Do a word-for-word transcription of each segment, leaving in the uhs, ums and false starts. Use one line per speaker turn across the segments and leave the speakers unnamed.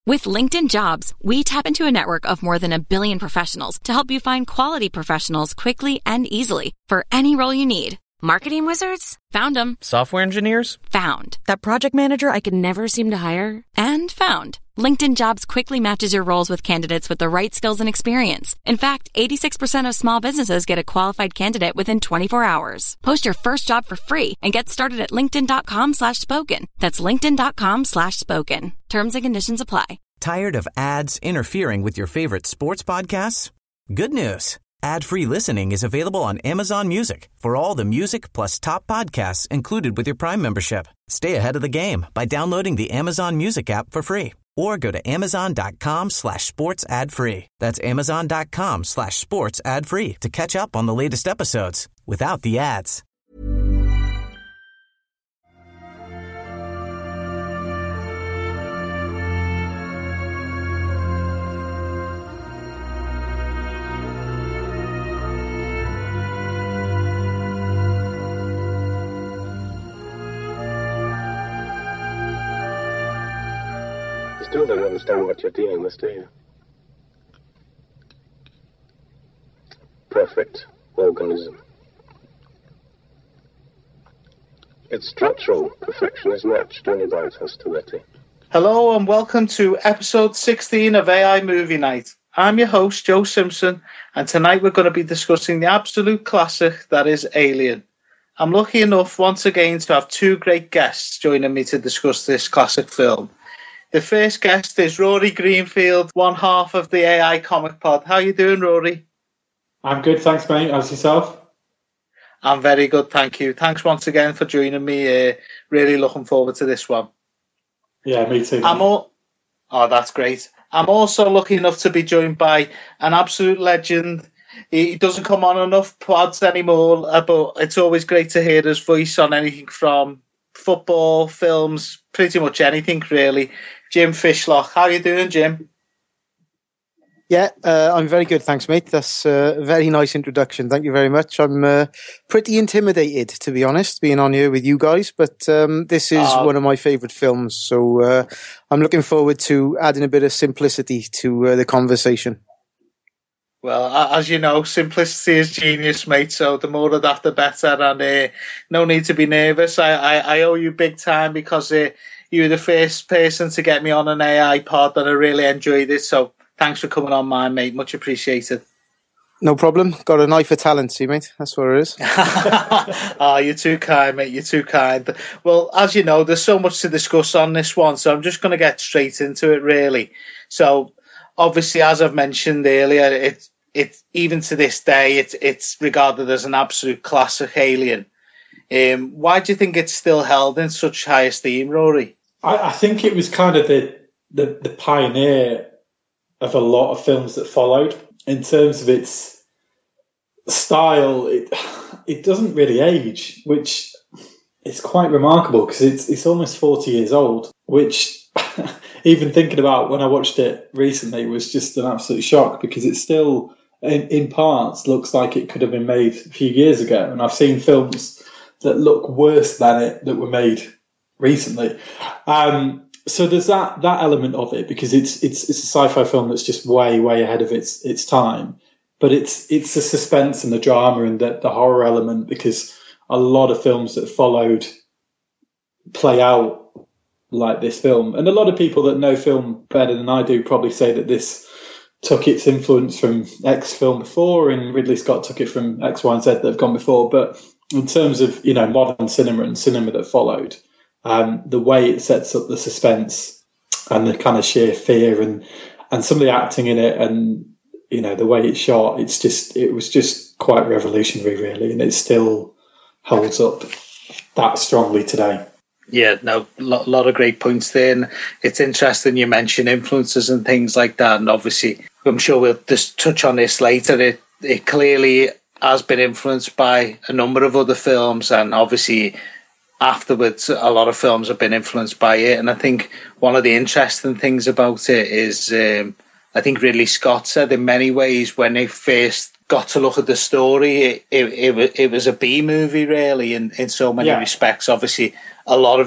With LinkedIn Jobs, we tap into a network of more than a billion professionals to help you find quality professionals quickly and easily for any role you need. Marketing wizards? Found them.
Software engineers?
Found. That project manager I could never seem to hire? And found. LinkedIn Jobs quickly matches your roles with candidates with the right skills and experience. In fact, eighty-six percent of small businesses get a qualified candidate within twenty-four hours. Post your first job for free and get started at linkedin.com slash spoken. That's linkedin.com slash spoken. Terms and conditions apply.
Tired of ads interfering with your favorite sports podcasts? Good news. Ad-free listening is available on Amazon Music for all the music plus top podcasts included with your Prime membership. Stay ahead of the game by downloading the Amazon Music app for free or go to amazon.com slash sports ad free. That's amazon.com slash sports ad free to catch up on the latest episodes without the ads.
Still don't understand what you're dealing with, do you? Perfect organism. Its structural perfection is matched only by its hostility.
Hello and welcome to episode sixteen of A I Movie Night. I'm your host, Joe Simpson, and tonight we're going to be discussing the absolute classic that is Alien. I'm lucky enough once again to have two great guests joining me to discuss this classic film. The first guest is Rory Greenfield, one half of the A I Comic Pod. How you doing, Rory?
I'm good, thanks, mate. How's yourself?
I'm very good, thank you. Thanks once again for joining me. Uh, really looking forward to this one.
Yeah, me too.
I'm all... Oh, that's great. I'm also lucky enough to be joined by an absolute legend. He doesn't come on enough pods anymore, but it's always great to hear his voice on anything from football, films, pretty much anything, really. Jim Fishlock. How are you doing, Jim?
Yeah, uh, I'm very good, thanks, mate. That's a very nice introduction. Thank you very much. I'm uh, pretty intimidated, to be honest, being on here with you guys, but um, this is uh, one of my favourite films, so uh, I'm looking forward to adding a bit of simplicity to uh, the conversation.
Well, as you know, simplicity is genius, mate, so the more of that, the better, and uh, no need to be nervous. I, I, I owe you big time because uh, you were the first person to get me on an A I pod, and I really enjoyed it, so thanks for coming on mine, mate. Much appreciated.
No problem. Got an eye for talent, see, mate. That's what it is.
Oh, you're too kind, mate. You're too kind. Well, as you know, there's so much to discuss on this one, so I'm just going to get straight into it, really. So, obviously, as I've mentioned earlier, it's It, even to this day, it's it's regarded as an absolute classic, Alien. Um, why do you think it's still held in such high esteem, Rory?
I, I think it was kind of the, the, the pioneer of a lot of films that followed. In terms of its style, it it doesn't really age, which is quite remarkable because it's it's almost forty years old, which even thinking about when I watched it recently was just an absolute shock because it's still... In, in parts, looks like it could have been made a few years ago, and I've seen films that look worse than it that were made recently. Um, so there's that that element of it because it's it's it's a sci-fi film that's just way way ahead of its its time. But it's it's the suspense and the drama and the, the horror element because a lot of films that followed play out like this film, and a lot of people that know film better than I do probably say that this took its influence from X film before, and Ridley Scott took it from X, Y, and Z that have gone before. But in terms of, you know, modern cinema and cinema that followed, um, the way it sets up the suspense and the kind of sheer fear and and some of the acting in it, and you know the way it's shot, it's just it was just quite revolutionary, really, and it still holds up that strongly today.
Yeah, no, a lot, lot of great points there. And it's interesting you mention influences and things like that. And obviously, I'm sure we'll just touch on this later. It it clearly has been influenced by a number of other films. And obviously, afterwards, a lot of films have been influenced by it. And I think one of the interesting things about it is, um, I think Ridley Scott said in many ways when they first got to look at the story, it it, it, it was a B movie, really, in, in so many yeah. respects. Obviously, a lot of it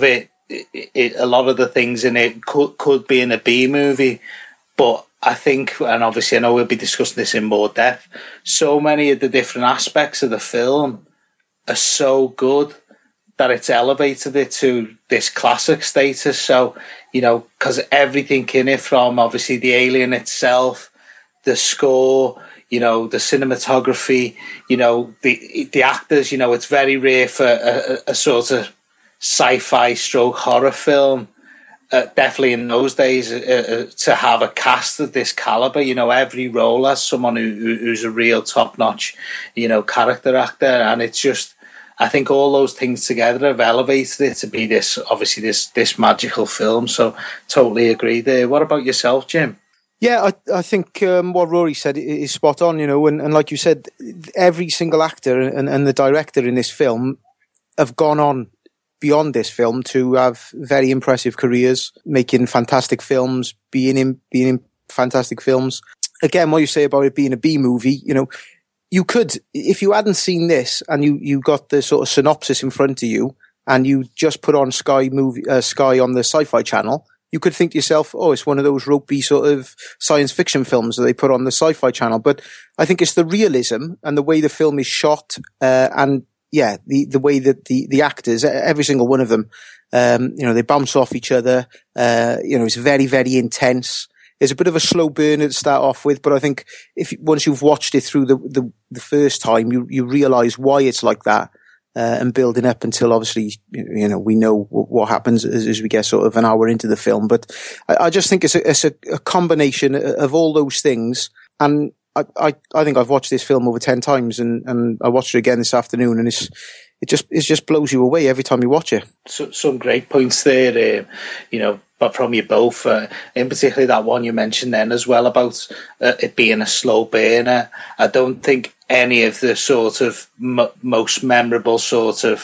it, it, a lot of the things in it could could be in a B movie, but I think, and obviously I know we'll be discussing this in more depth, so many of the different aspects of the film are so good that it's elevated it to this classic status. So, you know, because everything in it, from obviously the alien itself, the score, you know, the cinematography, you know, the the actors, you know, it's very rare for a, a, a sort of sci-fi stroke horror film. Uh, definitely in those days, uh, uh, to have a cast of this caliber, you know, every role has someone who, who, who's a real top-notch, you know, character actor, and it's just, I think all those things together have elevated it to be this, obviously this this magical film. So, totally agree there. What about yourself, Jim?
Yeah, I, I think um, what Rory said is spot on, you know, and, and like you said, every single actor and, and the director in this film have gone on beyond this film to have very impressive careers, making fantastic films, being in being in fantastic films. Again, what you say about it being a B movie, you know, you could, if you hadn't seen this and you, you got the sort of synopsis in front of you and you just put on Sky movie, uh, Sky on the Sci-Fi Channel, you could think to yourself, oh, it's one of those ropey sort of science fiction films that they put on the Sci-Fi Channel. But I think it's the realism and the way the film is shot, uh, and yeah, the, the way that the, the actors, every single one of them, um, you know, they bounce off each other. Uh, you know, it's very, very intense. There's a bit of a slow burner to start off with, but I think if once you've watched it through the, the, the first time, you, you realize why it's like that, uh, and building up until obviously, you know, we know what happens as, as we get sort of an hour into the film. But I, I just think it's a, it's a, a combination of all those things. And I, I, I think I've watched this film over ten times, and, and I watched it again this afternoon, and it's, it just, it just blows you away every time you watch it.
So, some great points there, um, you know, but from you both, uh, in particular that one you mentioned then as well about uh, it being a slow burner. I don't think any of the sort of m- most memorable sort of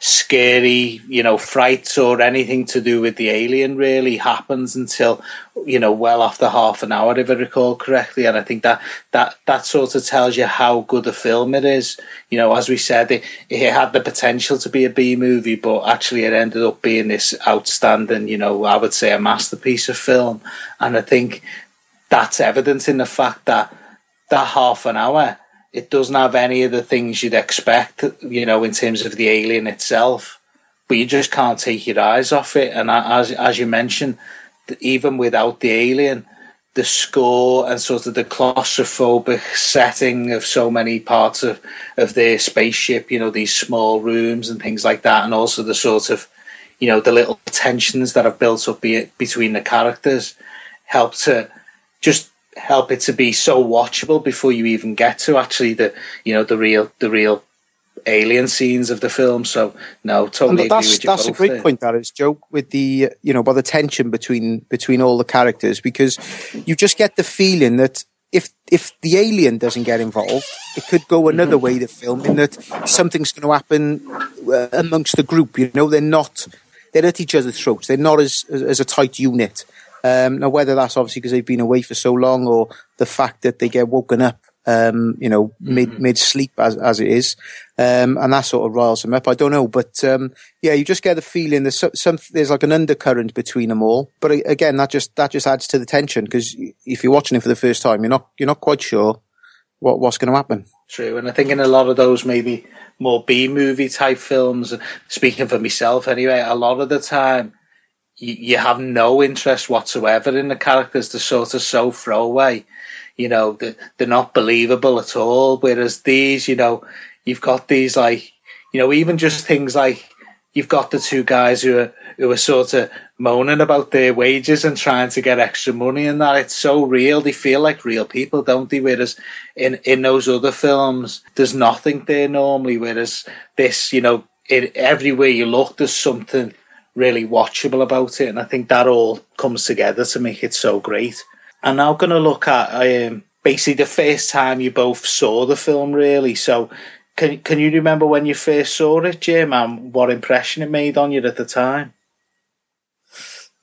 scary, you know, frights or anything to do with the alien really happens until, you know, well after half an hour, if I recall correctly. And I think that that that sort of tells you how good a film it is. You know, as we said, it, it had the potential to be a B movie, but actually it ended up being this outstanding, you know, I would say a masterpiece of film. And I think that's evident in the fact that that half an hour, it doesn't have any of the things you'd expect, you know, in terms of the alien itself, but you just can't take your eyes off it. And as as you mentioned, even without the alien, the score and sort of the claustrophobic setting of so many parts of, of their spaceship, you know, these small rooms and things like that, and also the sort of, you know, the little tensions that have built up be, between the characters help to just help it to be so watchable before you even get to actually the, you know, the real the real alien scenes of the film. So no, totally agree with you.
That's a great there. point, that is, Joe, with the, you know, by the tension between between all the characters, because you just get the feeling that if if the alien doesn't get involved, it could go another mm-hmm. way, the film, in that something's going to happen uh, amongst the group. You know, they're not, they're at each other's throats. They're not as as, as a tight unit. Um, now, whether that's obviously because they've been away for so long, or the fact that they get woken up, um, you know, mid mm-hmm. mid sleep as as it is, um, and that sort of riles them up. I don't know, but um, yeah, you just get the feeling there's some, some there's like an undercurrent between them all. But again, that just that just adds to the tension, because if you're watching it for the first time, you're not you're not quite sure what what's going to happen.
True, and I think in a lot of those maybe more B movie type films, speaking for myself anyway, a lot of the time, you have no interest whatsoever in the characters. They're sort of so throwaway, you know, they're, they're not believable at all. Whereas these, you know, you've got these, like, you know, even just things like you've got the two guys who are, who are sort of moaning about their wages and trying to get extra money, and that it's so real. They feel like real people, don't they? Whereas in, in those other films, there's nothing there normally. Whereas this, you know, it, everywhere you look, there's something really watchable about it, and I think that all comes together to make it so great. I'm now going to look at um, basically the first time you both saw the film, really. So can can you remember when you first saw it, Jim, and what impression it made on you at the time?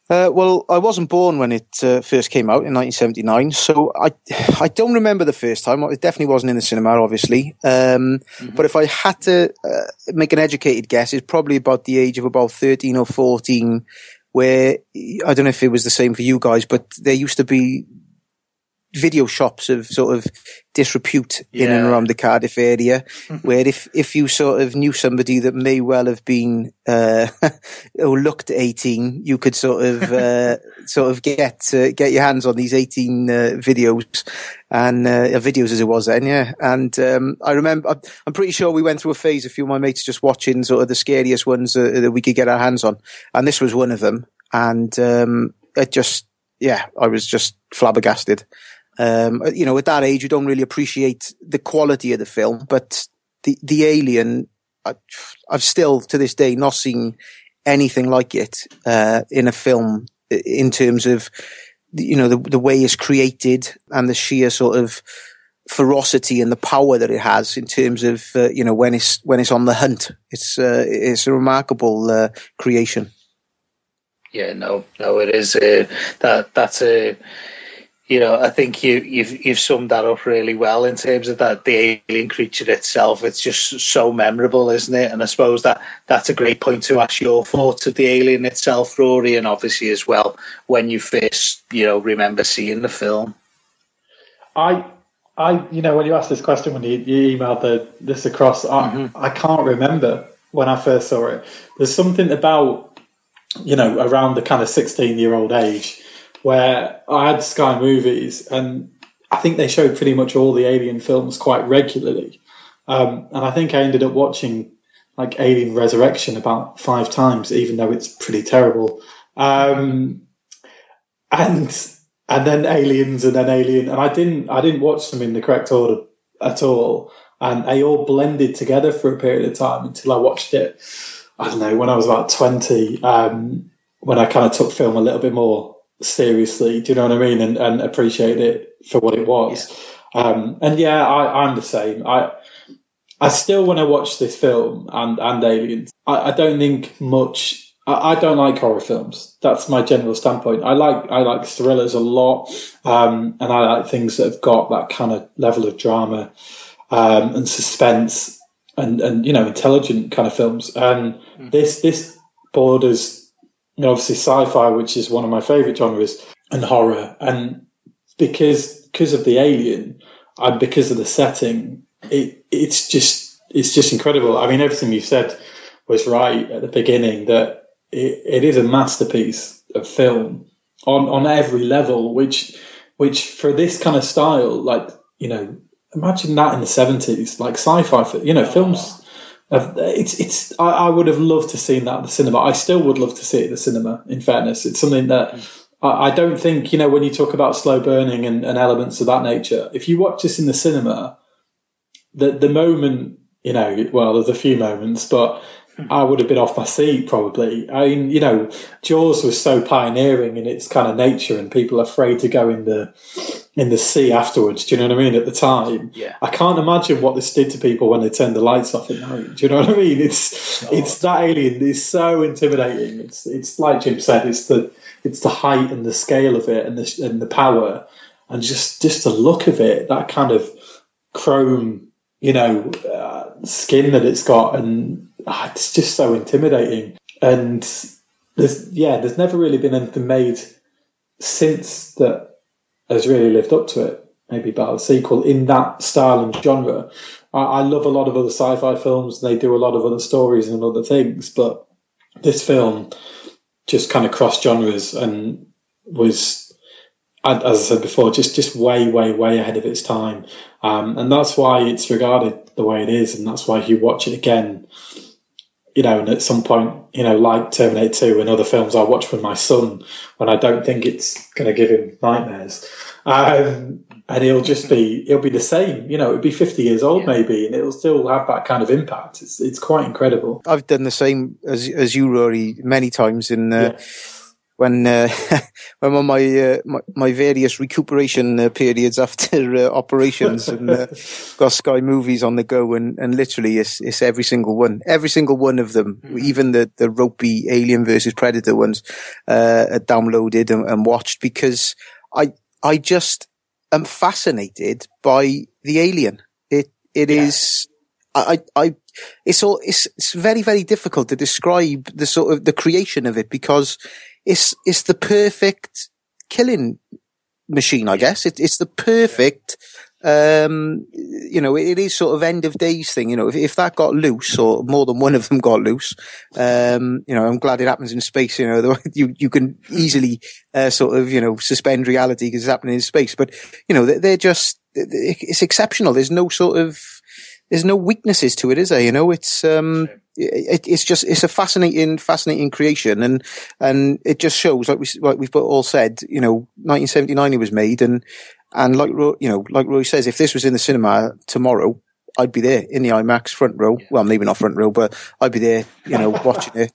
Uh, well, I wasn't born when it uh, first came out in nineteen seventy-nine, so I I don't remember the first time. It definitely wasn't in the cinema, obviously. Um, mm-hmm. But if I had to uh, make an educated guess, it's probably about the age of about thirteen or fourteen, where, I don't know if it was the same for you guys, but there used to be video shops of sort of disrepute yeah. in and around the Cardiff area, where if, if you sort of knew somebody that may well have been, uh, or looked eighteen, you could sort of, uh, sort of get, uh, get your hands on these eighteen, uh, videos and, uh, videos as it was then, yeah. And, um, I remember, I'm pretty sure we went through a phase, a few of my mates just watching sort of the scariest ones uh, that we could get our hands on. And this was one of them. And, um, it just, yeah, I was just flabbergasted. Um, you know, at that age, you don't really appreciate the quality of the film, but the, the Alien, I, I've still to this day not seen anything like it, uh, in a film in terms of, you know, the, the way it's created and the sheer sort of ferocity and the power that it has in terms of, uh, you know, when it's, when it's on the hunt. It's, uh, it's a remarkable, uh, creation.
Yeah, no, no, it is, uh, that, that's a, You know, I think you, you've you've summed that up really well in terms of that the alien creature itself. It's just so memorable, isn't it? And I suppose that that's a great point to ask your thoughts of the alien itself, Rory, and obviously as well when you first, you know, remember seeing the film.
I, I, you know, when you asked this question when you, you emailed the, this across, I, mm-hmm. I can't remember when I first saw it. There's something about, you know, around the kind of sixteen-year-old age, where I had Sky Movies, and I think they showed pretty much all the Alien films quite regularly. Um, and I think I ended up watching like Alien Resurrection about five times, even though it's pretty terrible. Um, and and then Aliens, and then Alien, and I didn't I didn't watch them in the correct order at all, and they all blended together for a period of time until I watched it. I don't know, when I was about twenty, um, when I kind of took film a little bit more seriously, do you know what I mean, and, and appreciate it for what it was. Yeah. Um, and yeah, I, I'm the same. I I still, when I watch this film and, and Aliens, I, I don't think much. I, I don't like horror films. That's my general standpoint. I like I like thrillers a lot, um, and I like things that have got that kind of level of drama um, and suspense and, and you know, intelligent kind of films. And mm. this this borders, you know, obviously sci-fi, which is one of my favourite genres, and horror. And because because of the alien and because of the setting, it it's just it's just incredible. I mean, everything you said was right at the beginning, that it, it is a masterpiece of film on, on every level, which which for this kind of style, like, you know, imagine that in the seventies, like sci-fi, you know, films. It's it's. I, I would have loved to see that at the cinema. I still would love to see it at the cinema. In fairness, it's something that I, I don't think, you know, when you talk about slow burning and, and elements of that nature, if you watch this in the cinema, the the moment, you know, well, there's a few moments, but I would have been off my seat probably. I mean, you know, Jaws was so pioneering in its kind of nature, and people are afraid to go in the in the sea afterwards. Do you know what I mean? At the time,
yeah.
I can't imagine what this did to people when they turned the lights off at night. Do you know what I mean? It's oh. it's that alien is so intimidating. It's it's like Jim said. It's the it's the height and the scale of it, and the and the power, and just just the look of it. That kind of chrome, you know, uh, skin that it's got, and oh, it's just so intimidating. And there's yeah, there's never really been anything made since that has really lived up to it, maybe about a sequel in that style and genre. I, I love a lot of other sci-fi films, and they do a lot of other stories and other things, but this film just kind of crossed genres and was, as I said before, just, just way, way, way ahead of its time. Um, and that's why it's regarded the way it is, and that's why if you watch it again, you know, and at some point, you know, like Terminator two and other films I watch with my son when I don't think it's going to give him nightmares. Um, and he'll just be, he'll be the same, you know, it'll be fifty years old yeah. maybe, and it'll still have that kind of impact. It's it's quite incredible.
I've done the same as as you, Rory, many times in uh, yeah. when uh, when on my, uh, my my various recuperation uh, periods after uh, operations, and uh, got Sky Movies on the go, and, and literally it's it's every single one, every single one of them, mm-hmm. even the the ropey Alien versus Predator ones, uh, downloaded and, and watched, because I I just am fascinated by the Alien. It it yeah. is. I, I, it's all, it's, it's very, very difficult to describe the sort of the creation of it, because it's, it's the perfect killing machine, I guess. It, it's the perfect, um, you know, it is sort of end of days thing. You know, if, if that got loose, or more than one of them got loose, um, you know, I'm glad it happens in space. You know, you, you can easily, uh, sort of, you know, suspend reality because it's happening in space, but, you know, they're, they're just, it's exceptional. There's no sort of, There's no weaknesses to it, is there? You know, it's, um, it, it's just, it's a fascinating, fascinating creation. And, and it just shows, like we, like we've all said, you know, nineteen seventy-nine it was made. And, and like, you know, like Roy says, if this was in the cinema tomorrow, I'd be there in the IMAX front row. Well, maybe not front row, but I'd be there, you know, watching it.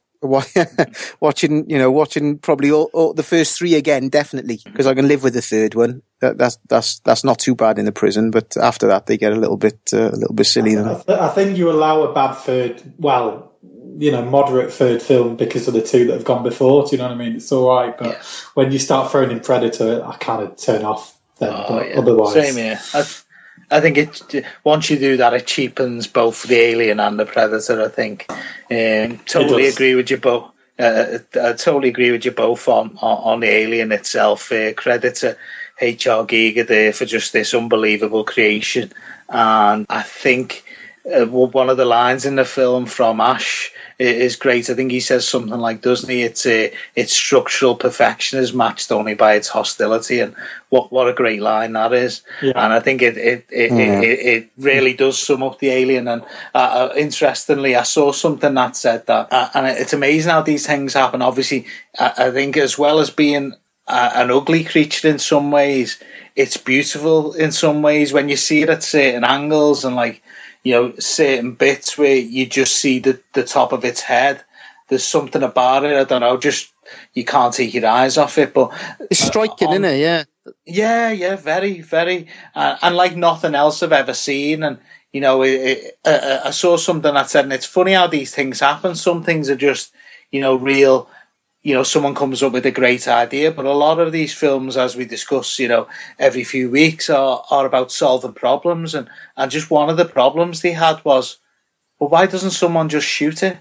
watching, you know, watching probably all, all the first three again, definitely, because I can live with the third one. That, that's that's that's not too bad in the prison, but after that they get a little bit uh, a little bit silly.
I, th- I think you allow a bad third, well, you know, moderate third film because of the two that have gone before. Do you know what I mean? It's all right, but yeah. when you start throwing in Predator, I kind of turn off. Then,
oh, yeah.
Otherwise,
same here. I, I think it once you do that, it cheapens both the Alien and the Predator. I think. Um, totally agree with you both. Uh, I totally agree with you both on on, on the Alien itself. Uh, credit to H R Giger there for just this unbelievable creation, and I think uh, one of the lines in the film from Ash is great. I think he says something like, doesn't he? It's a, its structural perfection is matched only by its hostility, and what what a great line that is. Yeah. And I think it it it, yeah. it it really does sum up the Alien. And uh, interestingly, I saw something that said that, uh, and it's amazing how these things happen. Obviously, I, I think as well as being uh, an ugly creature in some ways, it's beautiful in some ways when you see it at certain angles and like, you know, certain bits where you just see the, the top of its head. There's something about it, I don't know, just you can't take your eyes off it. But
it's striking, uh, on, isn't it? Yeah.
Yeah, yeah, very, very. Uh, and like nothing else I've ever seen. And, you know, it, it, uh, I saw something that said, and it's funny how these things happen. Some things are just, you know, real. You know, someone comes up with a great idea, but a lot of these films, as we discuss, you know, every few weeks are, are about solving problems. And, and just one of the problems they had was, well, why doesn't someone just shoot it?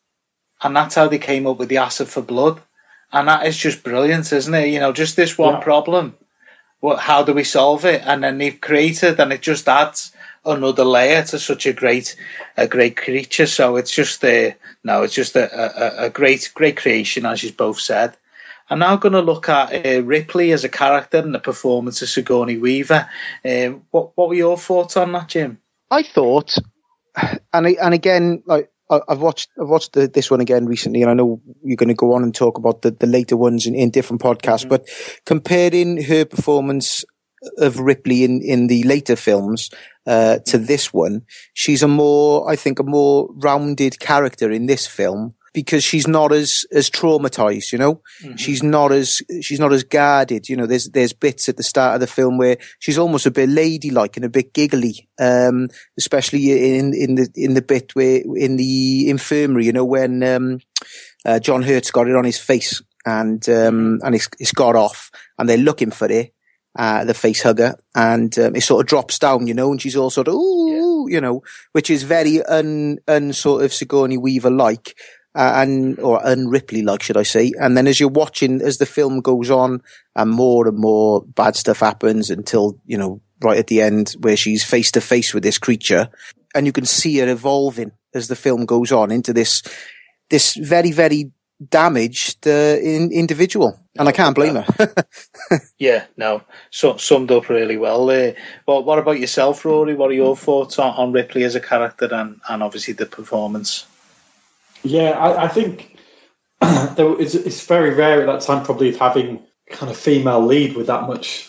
And that's how they came up with the acid for blood. And that is just brilliant, isn't it? You know, just this one yeah. problem. Well, how do we solve it? And then they've created, and it just adds another layer to such a great, a great creature. So it's just a, no, it's just a, a, a great, great creation, as you both said. I'm now going to look at uh, Ripley as a character and the performance of Sigourney Weaver. Um, what, what were your thoughts on that, Jim?
I thought, and and again, like I've watched, I've watched the, this one again recently, and I know you're going to go on and talk about the, the later ones in, in different podcasts. Mm-hmm. But comparing her performance of Ripley in, in the later films uh, to this one, she's a more, I think, a more rounded character in this film because she's not as as traumatized. You know, mm-hmm. she's not as she's not as guarded. You know, there's there's bits at the start of the film where she's almost a bit ladylike and a bit giggly, um, especially in in the in the bit where in the infirmary. You know, when um, uh, John Hurt's got it on his face and um, and it's it's got off, and they're looking for it. Uh, the face hugger, and um, it sort of drops down, you know, and she's all sort of, ooh, yeah. you know, which is very un, un sort of Sigourney Weaver like, uh, and, or un Ripley like, should I say. And then as you're watching, as the film goes on, and more and more bad stuff happens until, you know, right at the end where she's face to face with this creature, and you can see her evolving as the film goes on into this, this very, very damaged uh, in, individual. And I can't blame her.
yeah, no, so, summed up really well there. Well, what about yourself, Rory? What are your thoughts on, on Ripley as a character and, and obviously the performance?
Yeah, I, I think there is, it's very rare at that time probably of having kind of female lead with that much,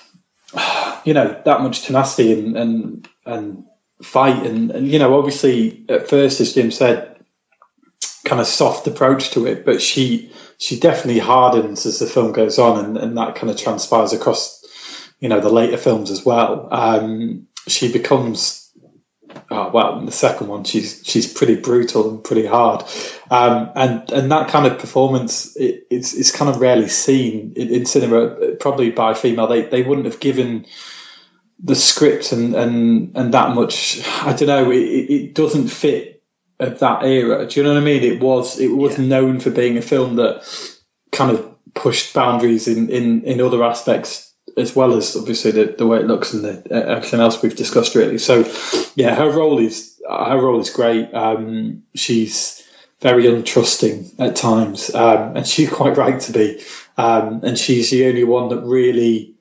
you know, that much tenacity and and, and fight. And, and, you know, obviously at first, as Jim said, kind of soft approach to it, but she she definitely hardens as the film goes on, and, and that kind of transpires across, you know, the later films as well. Um, she becomes, oh, well, in the second one, she's she's pretty brutal and pretty hard, um, and and that kind of performance, it, it's it's kind of rarely seen in, in cinema, probably by a female. They they wouldn't have given the script and and and that much. I don't know. It, it doesn't fit of that era. Do you know what I mean? It was it was yeah. known for being a film that kind of pushed boundaries in, in, in other aspects, as well as obviously the, the way it looks and the, uh, everything else we've discussed, really. So yeah, her role is her role is great. Um, she's very untrusting at times, um, and she's quite right to be. Um, and she's the only one that really,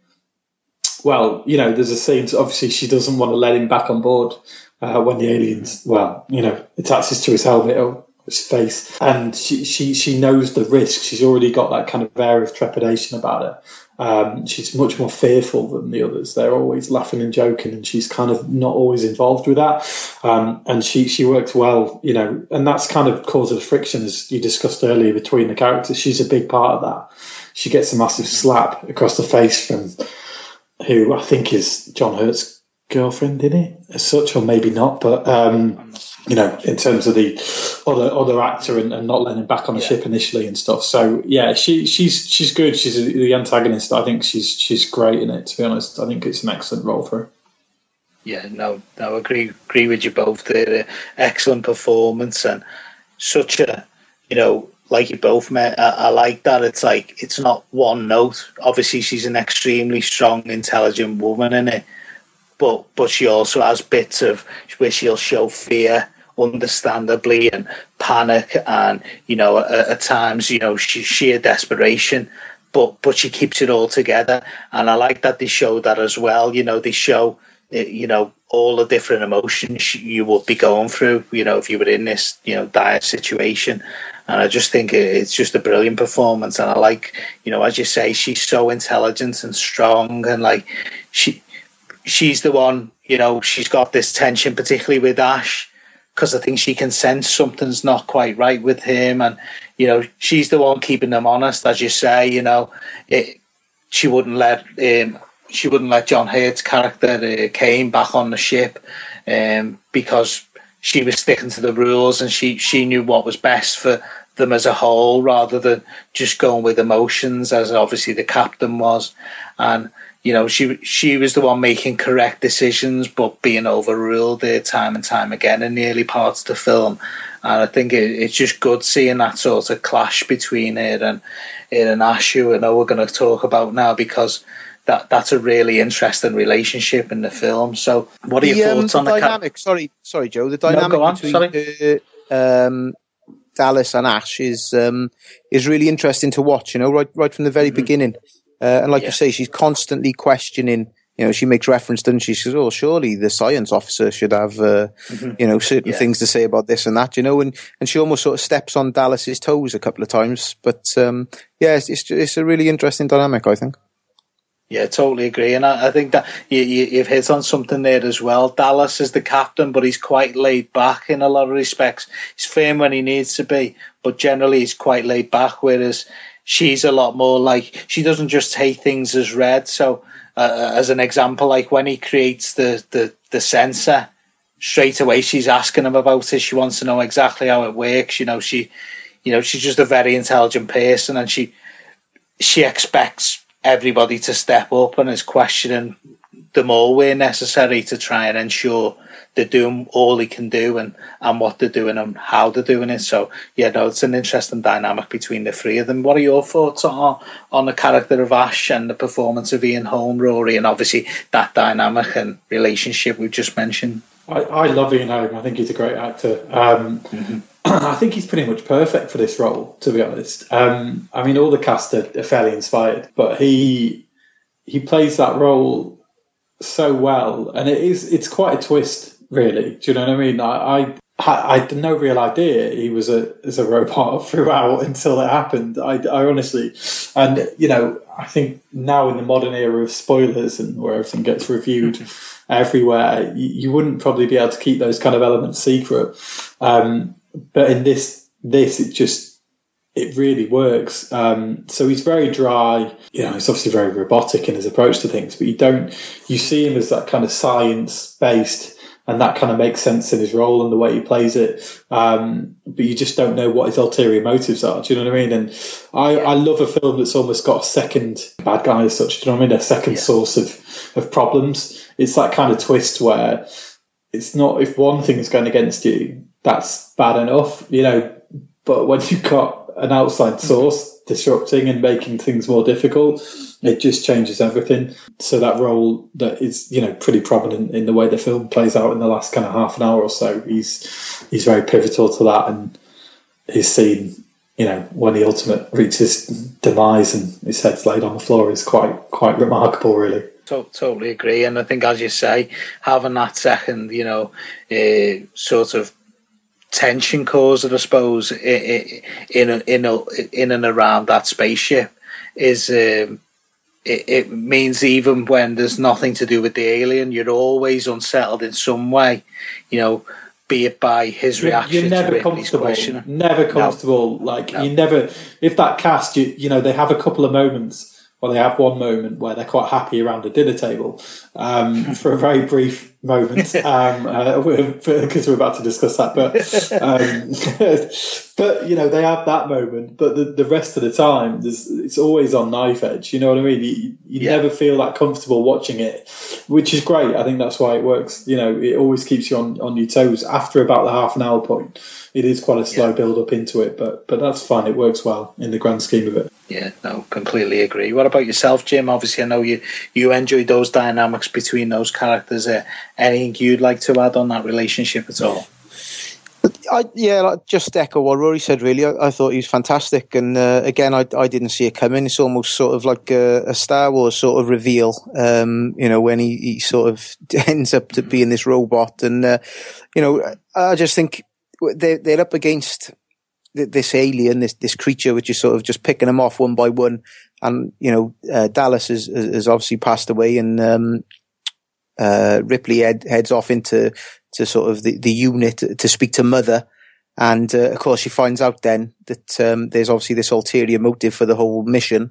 well, you know, there's a scene. Obviously, she doesn't want to let him back on board. Uh, when the aliens, well, you know, attaches to his helmet or his face, and she, she, she knows the risk. She's already got that kind of air of trepidation about her. Um, she's much more fearful than the others. They're always laughing and joking, and she's kind of not always involved with that. Um, and she, she works well, you know, and that's kind of caused a friction, as you discussed earlier, between the characters. She's a big part of that. She gets a massive slap across the face from who I think is John Hurt's girlfriend, did he, as such, or maybe not, but um you know, in terms of the other other actor and, and not letting him back on the yeah. ship initially and stuff. So yeah, she she's she's good. She's a, the antagonist. I think she's she's great in it, to be honest. I think it's an excellent role for her.
Yeah, no, no, I agree agree with you both there. Excellent performance, and such a, you know, like you both met, I, I like that. It's like, it's not one note. Obviously she's an extremely strong, intelligent woman in it, But but she also has bits of where she'll show fear, understandably, and panic, and, you know, at, at times, you know, she, sheer desperation. But but she keeps it all together, and I like that they show that as well. You know, they show, you know, all the different emotions you would be going through, you know, if you were in this, you know, dire situation. And I just think it's just a brilliant performance. And I like, you know, as you say, she's so intelligent and strong, and like she. She's the one, you know, she's got this tension, particularly with Ash, because I think she can sense something's not quite right with him. And, you know, she's the one keeping them honest, as you say. You know, it, she wouldn't let um, she wouldn't let John Hurt's character, uh, Kane, back on the ship, um, because she was sticking to the rules, and she, she knew what was best for them as a whole, rather than just going with emotions, as obviously the captain was. And, you know, she she was the one making correct decisions, but being overruled there time and time again in the early parts of the film. And I think it, it's just good seeing that sort of clash between her and her and Ash, who I know we're going to talk about now, because that that's a really interesting relationship in the film. So, what are your the, thoughts um, on the
dynamic? Ca- sorry, sorry, Joe. The dynamic
no, go on,
between
sorry.
Uh, um, Dallas and Ash is um, is really interesting to watch. You know, right right from the very mm-hmm. beginning. Uh, and like yeah. you say, she's constantly questioning, you know, she makes reference, doesn't she? She says, oh, surely the science officer should have, uh, mm-hmm. you know, certain yeah. things to say about this and that, you know, and, and she almost sort of steps on Dallas's toes a couple of times. But, um, yeah, it's, it's, it's a really interesting dynamic, I think.
Yeah, totally agree. And I, I think that you, you, you've hit on something there as well. Dallas is the captain, but he's quite laid back in a lot of respects. He's firm when he needs to be, but generally he's quite laid back, whereas she's a lot more like, she doesn't just take things as read. So, uh, as an example, like when he creates the, the, the sensor, straight away she's asking him about it. She wants to know exactly how it works. You know, she, you know, she's just a very intelligent person, and she, she expects everybody to step up and is questioning them all where necessary to try and ensure they're doing all they can do, and, and what they're doing and how they're doing it. So, yeah, no, it's an interesting dynamic between the three of them. What are your thoughts on, on the character of Ash and the performance of Ian Holm, Rory, and obviously that dynamic and relationship we've just mentioned?
I, I love Ian Holm. I think he's a great actor. Um, mm-hmm. I think he's pretty much perfect for this role, to be honest. Um, I mean, all the cast are, are fairly inspired, but he he plays that role so well, and it is it's quite a twist. Really, do you know what I mean? I, I I had no real idea he was a as a robot throughout until it happened. I, I honestly, and you know, I think now in the modern era of spoilers and where everything gets reviewed everywhere, you, you wouldn't probably be able to keep those kind of elements secret. Um, but in this this, it just, it really works. Um, so he's very dry, you know, he's obviously very robotic in his approach to things, but you don't, you see him as that kind of science-based, and that kind of makes sense in his role and the way he plays it. Um, but you just don't know what his ulterior motives are. Do you know what I mean? And I, I love a film that's almost got a second bad guy as such. Do you know what I mean? A second yeah. source of, of problems. It's that kind of twist where it's not, if one thing is going against you, that's bad enough, you know, but when you've got an outside source disrupting and making things more difficult, it just changes everything. So that role that is, you know, pretty prominent in the way the film plays out in the last kind of half an hour or so, he's he's very pivotal to that, and his scene, you know, when he ultimately reaches demise and his head's laid on the floor is quite quite remarkable, really.
To- totally agree, and I think, as you say, having that second, you know, uh, sort of tension caused, I suppose, in in in, in and around that spaceship is um, it, it means even when there's nothing to do with the alien, you're always unsettled in some way, you know, be it by his
you're,
reaction
you're never
to
comfortable,
question.
never comfortable. No. Like no. you never, if that cast, you you know, they have a couple of moments. Well, they have one moment where they're quite happy around a dinner table um, for a very brief moment, um, uh, because we're about to discuss that. But, um, but you know, they have that moment. But the, the rest of the time, it's always on knife edge. You know what I mean? You, you yeah. never feel that comfortable watching it, which is great. I think that's why it works. You know, it always keeps you on, on your toes. After about the half an hour point, it is quite a slow yeah. build up into it, but but that's fine. It works well in the grand scheme of it.
Yeah, no, completely agree. What about yourself, Jim? Obviously, I know you, you enjoyed those dynamics between those characters. Uh, anything you'd like to add on that relationship at all?
I, yeah, like, just echo what Rory said, really. I, I thought he was fantastic. And uh, again, I, I didn't see it coming. It's almost sort of like a, a Star Wars sort of reveal, um, you know, when he, he sort of ends up to being this robot. And, uh, you know, I just think they're, they're up against this alien, this this creature, which is sort of just picking them off one by one. And, you know, uh, Dallas has, has obviously passed away, and um, uh, Ripley head, heads off into to sort of the, the unit to speak to Mother. And, uh, of course, she finds out then that um, there's obviously this ulterior motive for the whole mission.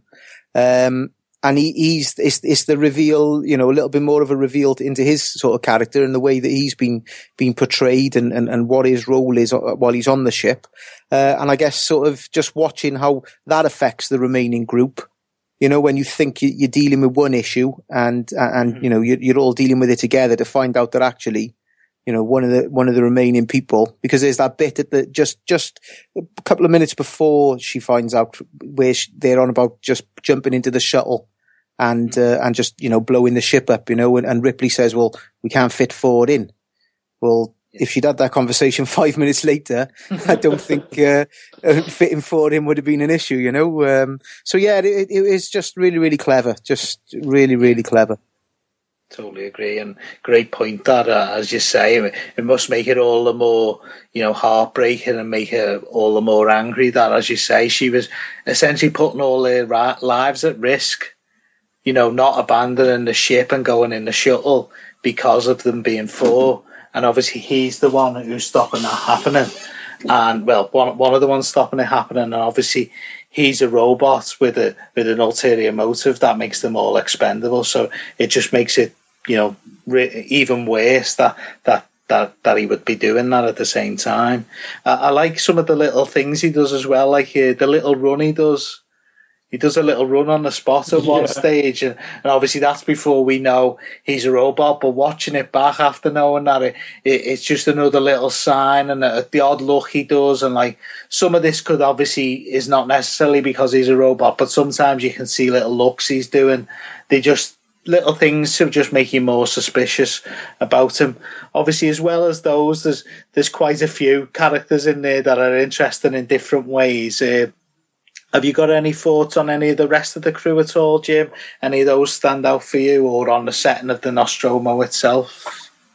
Um, and he, he's it's, it's the reveal, you know, a little bit more of a reveal into his sort of character and the way that he's been been portrayed, and, and, and what his role is while he's on the ship. Uh, and I guess sort of just watching how that affects the remaining group. You know, when you think you're dealing with one issue and, and, mm-hmm. you know, you're all dealing with it together, to find out that actually, you know, one of the, one of the remaining people, because there's that bit at the, just, just a couple of minutes before she finds out, where she, they're on about just jumping into the shuttle and, uh, and just, you know, blowing the ship up, you know, and, and Ripley says, well, we can't fit Ford in. Well, if she'd had that conversation five minutes later, I don't think, uh, fitting Ford in would have been an issue, you know? Um, so yeah, it, it is just really, really clever. Just really, really clever.
Totally agree, and great point that, uh, as you say, it must make it all the more, you know, heartbreaking, and make her all the more angry that, as you say, she was essentially putting all their ra- lives at risk, you know, not abandoning the ship and going in the shuttle because of them being four. And obviously he's the one who's stopping that happening. And, well, one one of the ones stopping it happening, and obviously he's a robot with a with an ulterior motive that makes them all expendable. So it just makes it, you know, re- even worse that that that that he would be doing that at the same time. Uh, I like some of the little things he does as well, like uh, the little run he does. He does a little run on the spot at one yeah. stage, and, and obviously that's before we know he's a robot. But watching it back after knowing that, it, it it's just another little sign, and the, the odd look he does, and like some of this could obviously is not necessarily because he's a robot, but sometimes you can see little looks he's doing. They just little things to just make you more suspicious about him. Obviously, as well as those, there's there's quite a few characters in there that are interesting in different ways. Uh, Have you got any thoughts on any of the rest of the crew at all, Jim? Any of those stand out for you, or on the setting of the Nostromo itself?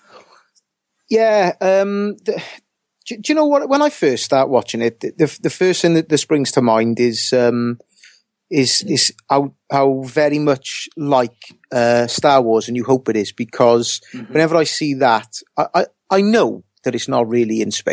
Yeah, um, the, do, do you know what? When I first start watching it, the the first thing that, that springs to mind is um, is is how how very much like uh, Star Wars, and you hope it is, because mm-hmm. whenever I see that, I, I I know that it's not really in space.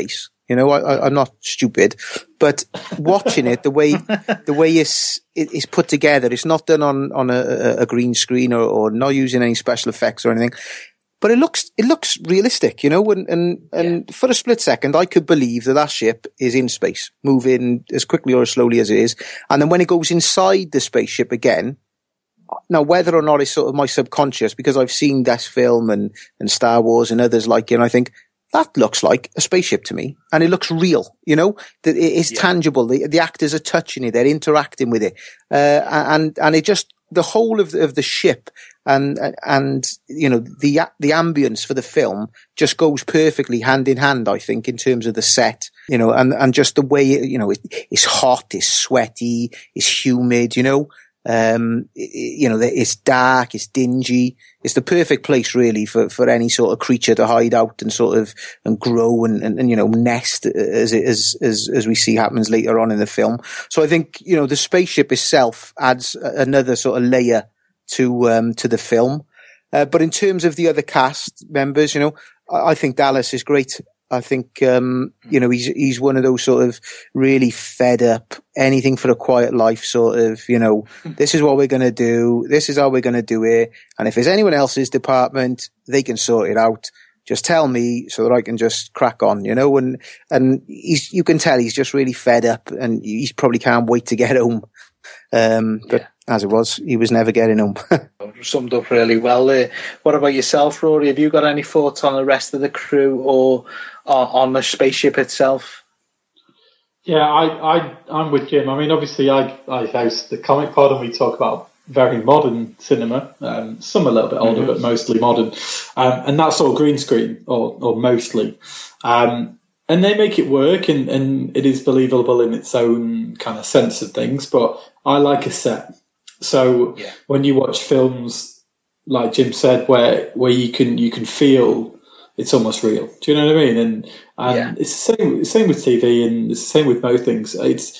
You know, I, I, I'm not stupid, but watching it, the way the way it's it, it's put together, it's not done on on a, a green screen or, or not using any special effects or anything. But it looks it looks realistic, you know, and and, and yeah. for a split second, I could believe that that ship is in space, moving as quickly or as slowly as it is, and then when it goes inside the spaceship again. Now, whether or not it's sort of my subconscious, because I've seen this film and, and Star Wars and others like it, and I think that looks like a spaceship to me, and it looks real, you know, that it's yeah. tangible. The, the actors are touching it, they're interacting with it, uh, and and it just the whole of the, of the ship and and you know the the ambience for the film just goes perfectly hand in hand. I think in terms of the set, you know, and and just the way you know it, it's hot, it's sweaty, it's humid, you know. Um, you know, it's dark, it's dingy. It's the perfect place really for, for any sort of creature to hide out and sort of, and grow and, and, and you know, nest as it, as, as, as we see happens later on in the film. So I think, you know, the spaceship itself adds another sort of layer to, um, to the film. Uh, but in terms of the other cast members, you know, I, I think Dallas is great. I think, um, you know, he's, he's one of those sort of really fed up, anything for a quiet life sort of, you know, this is what we're going to do. This is how we're going to do it. And if it's anyone else's department, they can sort it out. Just tell me so that I can just crack on, you know, and, and he's, you can tell he's just really fed up and he probably can't wait to get home. Um, but yeah. As it was, he was never getting home.
Summed up really well there. What about yourself, Rory? Have you got any thoughts on the rest of the crew or uh, on the spaceship itself?
Yeah, I, I, I'm with Jim. I mean, obviously, I, I host the Comic Pod and we talk about very modern cinema. Um, some a little bit older, mm-hmm. but mostly modern. Um, and that's all green screen, or, or mostly. Um, and they make it work, and, and it is believable in its own kind of sense of things. But I like a set. So yeah. when you watch films, like Jim said, where where you can you can feel it's almost real. Do you know what I mean? And and yeah. it's the same same with T V, and it's the same with most things. It's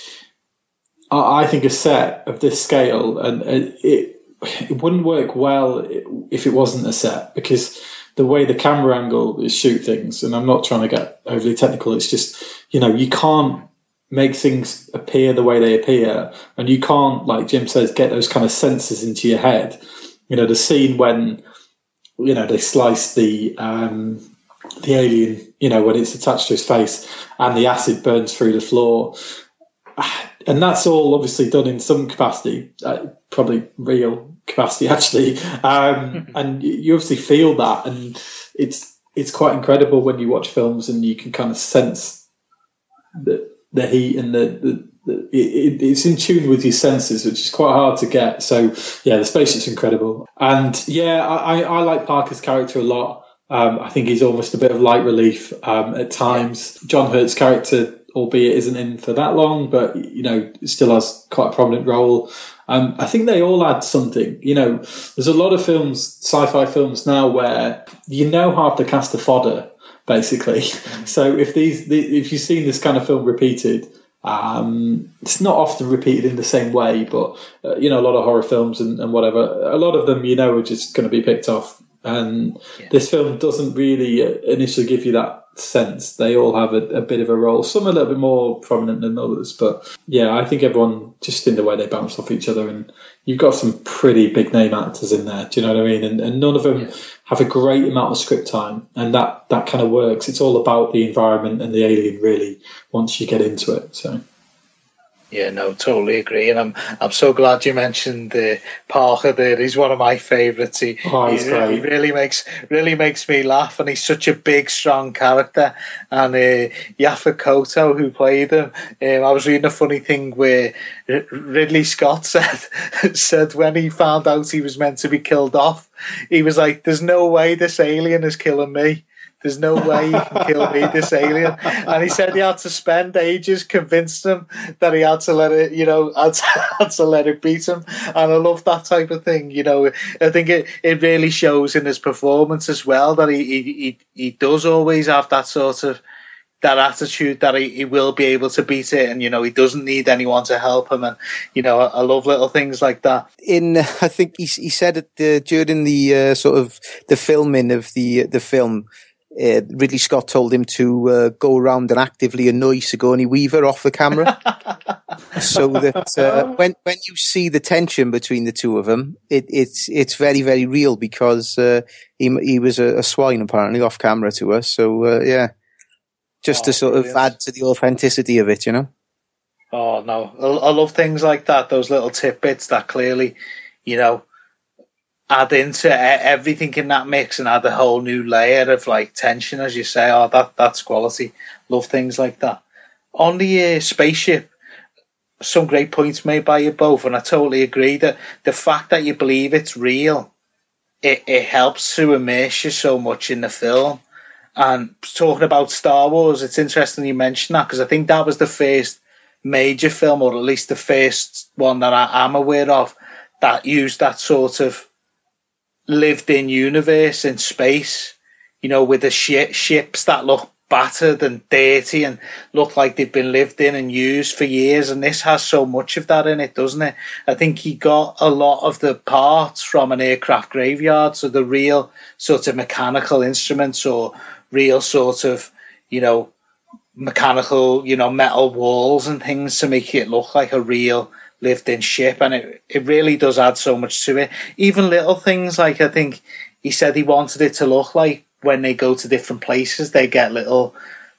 I, I think a set of this scale, and, and it it wouldn't work well if it wasn't a set, because the way the camera angle is shoot things, and I'm not trying to get overly technical. It's just, you know, you can't make things appear the way they appear, and you can't, like Jim says, get those kind of senses into your head. You know, the scene when, you know, they slice the um, the alien, you know, when it's attached to his face and the acid burns through the floor, and that's all obviously done in some capacity, uh, probably real capacity actually, um, and you obviously feel that, and it's it's quite incredible when you watch films and you can kind of sense that the heat and the, the, the it, it's in tune with your senses, which is quite hard to get. So yeah, the spaceship's incredible. And yeah, I, I like Parker's character a lot. Um, I think he's almost a bit of light relief um, at times. John Hurt's character, albeit isn't in for that long, but you know, still has quite a prominent role. Um, I think they all add something. You know, there's a lot of films, sci-fi films now, where you know half the cast are fodder, basically. So if these, the, if you've seen this kind of film repeated, um, it's not often repeated in the same way, but uh, you know, a lot of horror films and, and whatever, a lot of them, you know, are just going to be picked off. And yeah. This film doesn't really initially give you that sense. They all have a, a bit of a role, some a little bit more prominent than others, but yeah, I think everyone, just in the way they bounce off each other, and you've got some pretty big name actors in there, do you know what I mean? And, and none of them yeah. have a great amount of script time, and that, that kind of works. It's all about the environment and the alien, really, once you get into it. So
yeah, no, totally agree, and I'm I'm so glad you mentioned uh, Parker there. He's one of my favourites. He,
oh,
he, he really makes really makes me laugh, and he's such a big, strong character. And uh, Yaphet Kotto, who played him, um, I was reading a funny thing where Ridley Scott said said when he found out he was meant to be killed off, he was like, "There's no way this alien is killing me. There's no way you can kill me, this alien." And he said he had to spend ages convincing him that he had to let it, you know, had to, had to let it beat him. And I love that type of thing, you know. I think it, it really shows in his performance as well that he, he, he, he does always have that sort of, that attitude that he, he will be able to beat it, and, you know, he doesn't need anyone to help him. And, you know, I, I love little things like that.
In, uh, I think he, he said it uh, during the uh, sort of the filming of the, the film, uh, Ridley Scott told him to uh, go around and actively annoy Sigourney Weaver off the camera. So that uh, when when you see the tension between the two of them, it, it's it's very, very real because uh, he he was a, a swine apparently off camera to us. So uh, yeah, just oh, to sort brilliant. of add to the authenticity of it, you know.
Oh no, I, I love things like that. Those little tidbits that clearly, you know, add into everything in that mix and add a whole new layer of like tension, as you say. Oh, that that's quality. Love things like that. On the uh, spaceship. Some great points made by you both, and I totally agree that the fact that you believe it's real, it, it helps to immerse you so much in the film. And talking about Star Wars, it's interesting you mentioned that because I think that was the first major film, or at least the first one that I am aware of, that used that sort of lived-in universe in space, you know, with the sh- ships that look battered and dirty and look like they've been lived in and used for years, and this has so much of that in it, doesn't it? I think he got a lot of the parts from an aircraft graveyard, so the real sort of mechanical instruments or real sort of, you know, mechanical, you know, metal walls and things to make it look like a real lived-in ship, and it, it really does add so much to it. Even little things like, I think he said he wanted it to look like when they go to different places, they get little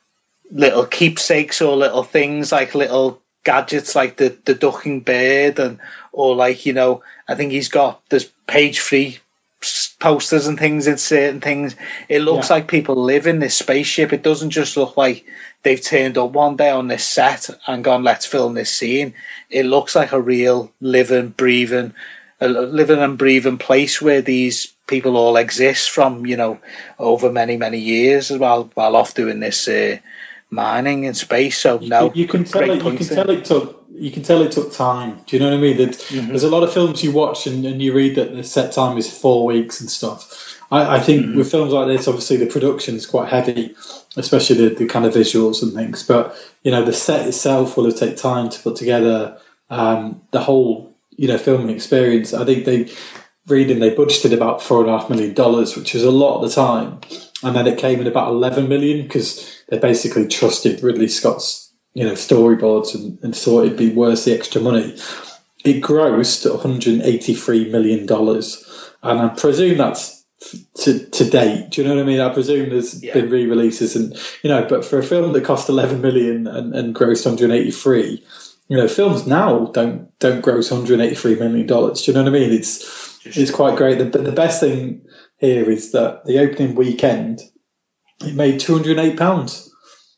little keepsakes or little things like little gadgets like the, the ducking bird, and or like, you know, I think he's got there's page three posters and things in certain things. It looks yeah. like people live in this spaceship. It doesn't just look like they've turned up one day on this set and gone, let's film this scene. It looks like a real living, breathing, a living and breathing place where these people all exist from, you know, over many, many years while while off doing this uh, mining in space. So
you,
no,
you can tell it. You can tell it took. You can tell it took time. Do you know what I mean? That mm-hmm. There's a lot of films you watch and, and you read that the set time is four weeks and stuff. I, I think mm-hmm. with films like this, obviously the production is quite heavy, especially the, the kind of visuals and things. But you know, the set itself will take time to put together. Um, the whole, you know, filming experience. I think they. Reading they budgeted about four and a half million dollars, which is a lot at the time, and then it came in about eleven million because they basically trusted Ridley Scott's, you know, storyboards and, and thought it'd be worth the extra money. It grossed one hundred eighty-three million dollars, and I presume that's to to date. Do you know what I mean? I presume there's yeah. been re-releases, and you know, but for a film that cost eleven million and, and grossed one hundred eighty-three, you know, films now don't don't gross one hundred eighty-three million dollars. Do you know what I mean? It's It's quite great. But the best thing here is that the opening weekend, it made two hundred eight pounds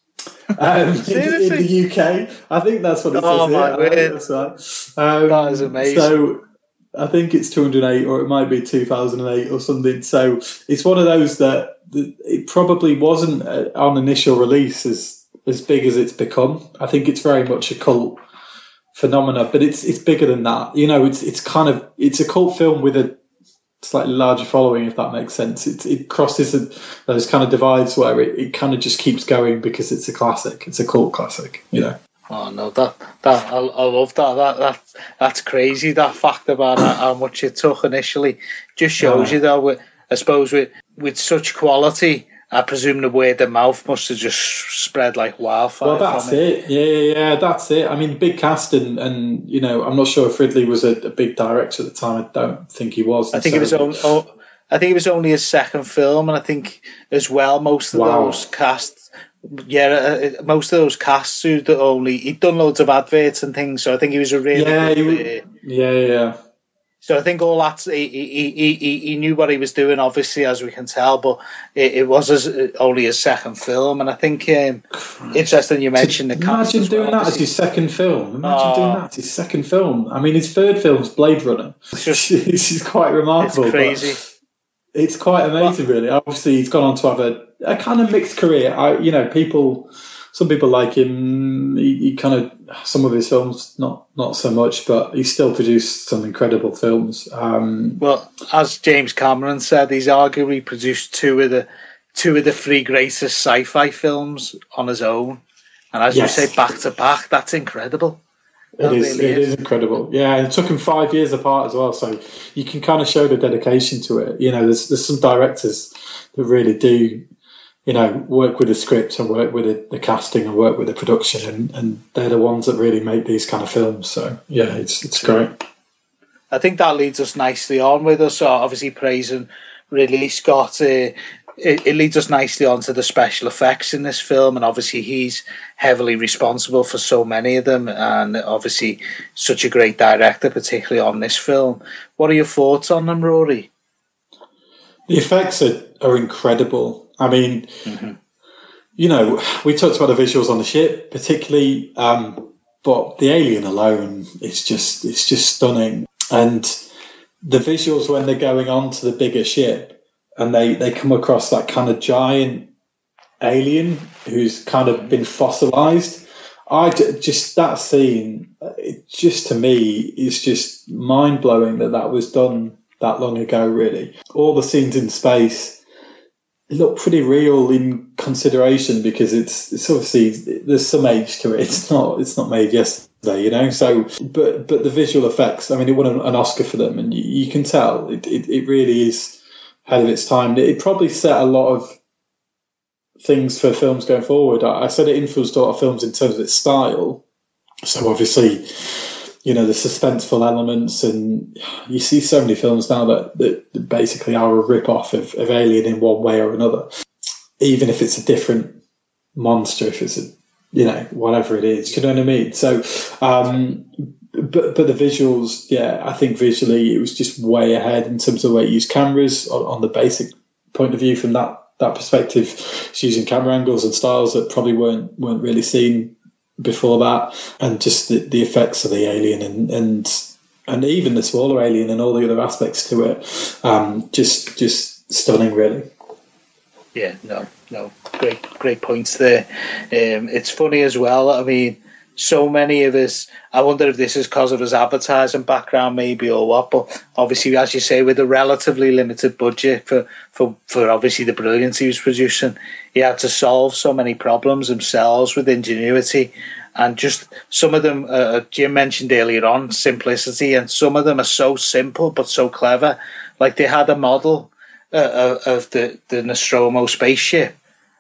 um, in, in the U K. I think that's what it
oh
says
my
here. That's right. Um,
that is amazing.
So I think it's two hundred eight, or it might be two thousand eight or something. So it's one of those that, that it probably wasn't uh, on initial release as, as big as it's become. I think it's very much a cult phenomena, but it's it's bigger than that. You know, it's it's kind of it's a cult film with a slightly larger following, if that makes sense. It it crosses a, those kind of divides where it, it kind of just keeps going because it's a classic. It's a cult classic, you know.
Oh no, that that I, I love that. That that that's crazy. That fact about how much it took initially just shows yeah. you though. With, I suppose with with such quality, I presume the word of mouth must have just spread like wildfire.
Well, that's it. it. Yeah, yeah, yeah, that's it. I mean, big cast, and, and you know, I'm not sure if Ridley was a, a big director at the time. I don't think he was.
I think it was. Only, oh, I think it was only his second film, and I think as well most of wow. those casts. Yeah, uh, most of those casts who only he'd done loads of adverts and things. So I think he was a really
yeah,
good,
he, uh, yeah, yeah.
So I think all that he, he he he knew what he was doing, obviously, as we can tell. But it, it was his, only his second film, and I think um, interesting you mentioned
to
the cast.
Imagine doing well, that as his second film. Imagine oh. doing that as his second film. I mean, his third film's Blade Runner. It's just this is quite remarkable.
It's crazy.
It's quite amazing, well, really. Obviously, he's gone on to have a, a kind of mixed career. I, you know, people. Some people like him. He, he kind of some of his films not not so much, but he still produced some incredible films. Um,
well, as James Cameron said, he's arguably produced two of the two of the three greatest sci-fi films on his own, and as yes. you say, back to back. That's incredible.
It is. Really it is. is incredible. Yeah, and it took him five years apart as well, so you can kind of show the dedication to it. You know, there's there's some directors that really do. you know, work with the script and work with the, the casting and work with the production, and, and they're the ones that really make these kind of films. So yeah, it's it's great.
I think that leads us nicely on with us. So obviously praising Ridley Scott. Uh, it, it leads us nicely on to the special effects in this film, and obviously he's heavily responsible for so many of them, and obviously such a great director, particularly on this film. What are your thoughts on them, Rory?
The effects are, are incredible. I mean, mm-hmm. you know, we talked about the visuals on the ship, particularly, um, but the alien alone is just it's just stunning. And the visuals when they're going on to the bigger ship and they, they come across that kind of giant alien who's kind of been fossilized. I just, that scene, it just to me is just mind blowing that that was done that long ago, really. All the scenes in space look pretty real in consideration because it's it's obviously there's some age to it. It's not it's not made yesterday, you know. So, but but the visual effects. I mean, it won an, an Oscar for them, and you, you can tell it, it it really is ahead of its time. It probably set a lot of things for films going forward. I, I said it influenced a lot of films in terms of its style. So obviously, you know, the suspenseful elements, and you see so many films now that, that basically are a rip-off of, of Alien in one way or another, even if it's a different monster, if it's a, you know, whatever it is, you know what I mean? So, um, but but the visuals, yeah, I think visually it was just way ahead in terms of the way it used cameras on, on the basic point of view from that, that perspective. It's using camera angles and styles that probably weren't weren't really seen before that, and just the, the effects of the alien and, and and even the smaller alien and all the other aspects to it, um, just just stunning, really.
Yeah, no, no, great, great points there. Um, it's funny as well. I mean, so many of us. I wonder if this is because of his advertising background, maybe, or what. But obviously, as you say, with a relatively limited budget for for for obviously the brilliance he was producing, he had to solve so many problems himself with ingenuity, and just some of them. Uh, Jim mentioned earlier on simplicity, and some of them are so simple but so clever. Like they had a model uh, of the the Nostromo spaceship,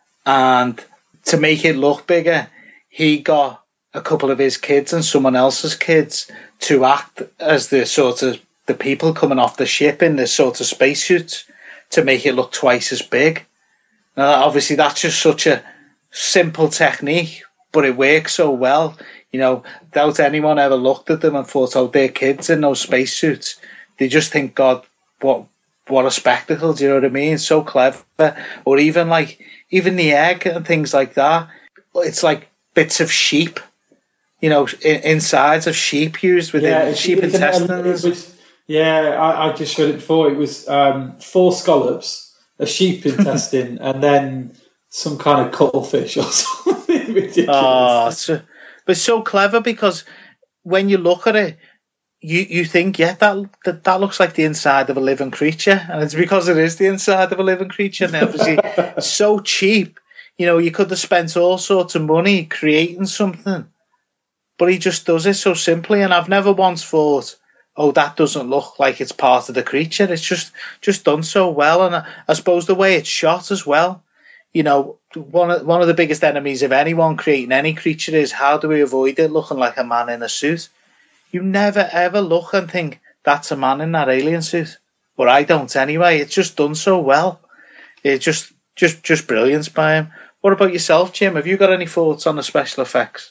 and to make it look bigger, he got a couple of his kids and someone else's kids to act as the sort of the people coming off the ship in this sort of spacesuits to make it look twice as big. Now, obviously, that's just such a simple technique, but it works so well. You know, without anyone ever looked at them and thought, oh, they're kids in those spacesuits. They just think, God, what what a spectacle, do you know what I mean? So clever. Or even like, even the egg and things like that. It's like bits of sheep. You know, insides of sheep used within yeah, sheep intestines.
It was, yeah, I, I just read it before. It was um, four scallops, a sheep intestine, and then some kind of cuttlefish or something ridiculous.
Oh, so, but it's so clever because when you look at it, you, you think, yeah, that, that that looks like the inside of a living creature, and it's because it is the inside of a living creature. And obviously, it's so cheap. You know, you could have spent all sorts of money creating something. But he just does it so simply, and I've never once thought, oh, that doesn't look like it's part of the creature. It's just just done so well, and I, I suppose the way it's shot as well. You know, one of, one of the biggest enemies of anyone creating any creature is how do we avoid it looking like a man in a suit? You never, ever look and think, that's a man in that alien suit. But I don't anyway. It's just done so well. It's just, just, just brilliance by him. What about yourself, Jim? Have you got any thoughts on the special effects?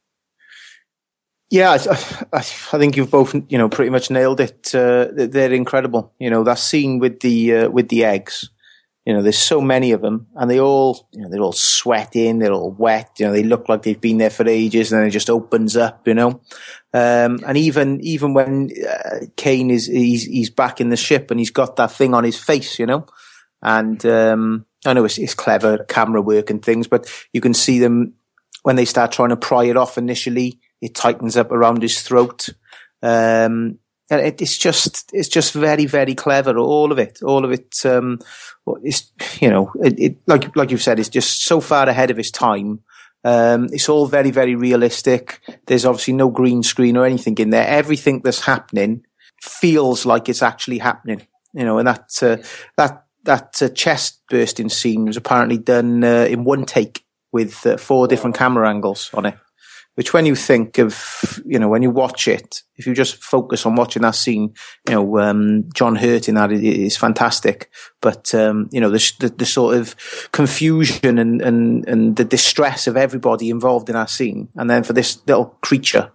Yeah, I, I, I think you've both, you know, pretty much nailed it. Uh, they're incredible. You know, that scene with the uh, with the eggs. You know, there's so many of them, and they all, you know, they're all sweating, they're all wet. You know, they look like they've been there for ages, and then it just opens up. You know, um, and even even when uh, Kane is he's he's back in the ship and he's got that thing on his face. You know, and um, I know it's, it's clever camera work and things, but you can see them when they start trying to pry it off initially. It tightens up around his throat. Um, and it, it's just, it's just very, very clever. All of it, all of it, um, it's, you know, it, it, like, like you've said, it's just so far ahead of its time. Um, it's all very, very realistic. There's obviously no green screen or anything in there. Everything that's happening feels like it's actually happening, you know, and that, uh, that, that uh, chest bursting scene was apparently done uh, in one take with uh, four different camera angles on it. Which, when you think of, you know, when you watch it, if you just focus on watching that scene, you know, um, John Hurt in that is, is fantastic. But, um, you know, the, the, the sort of confusion and, and, and the distress of everybody involved in that scene. And then for this little creature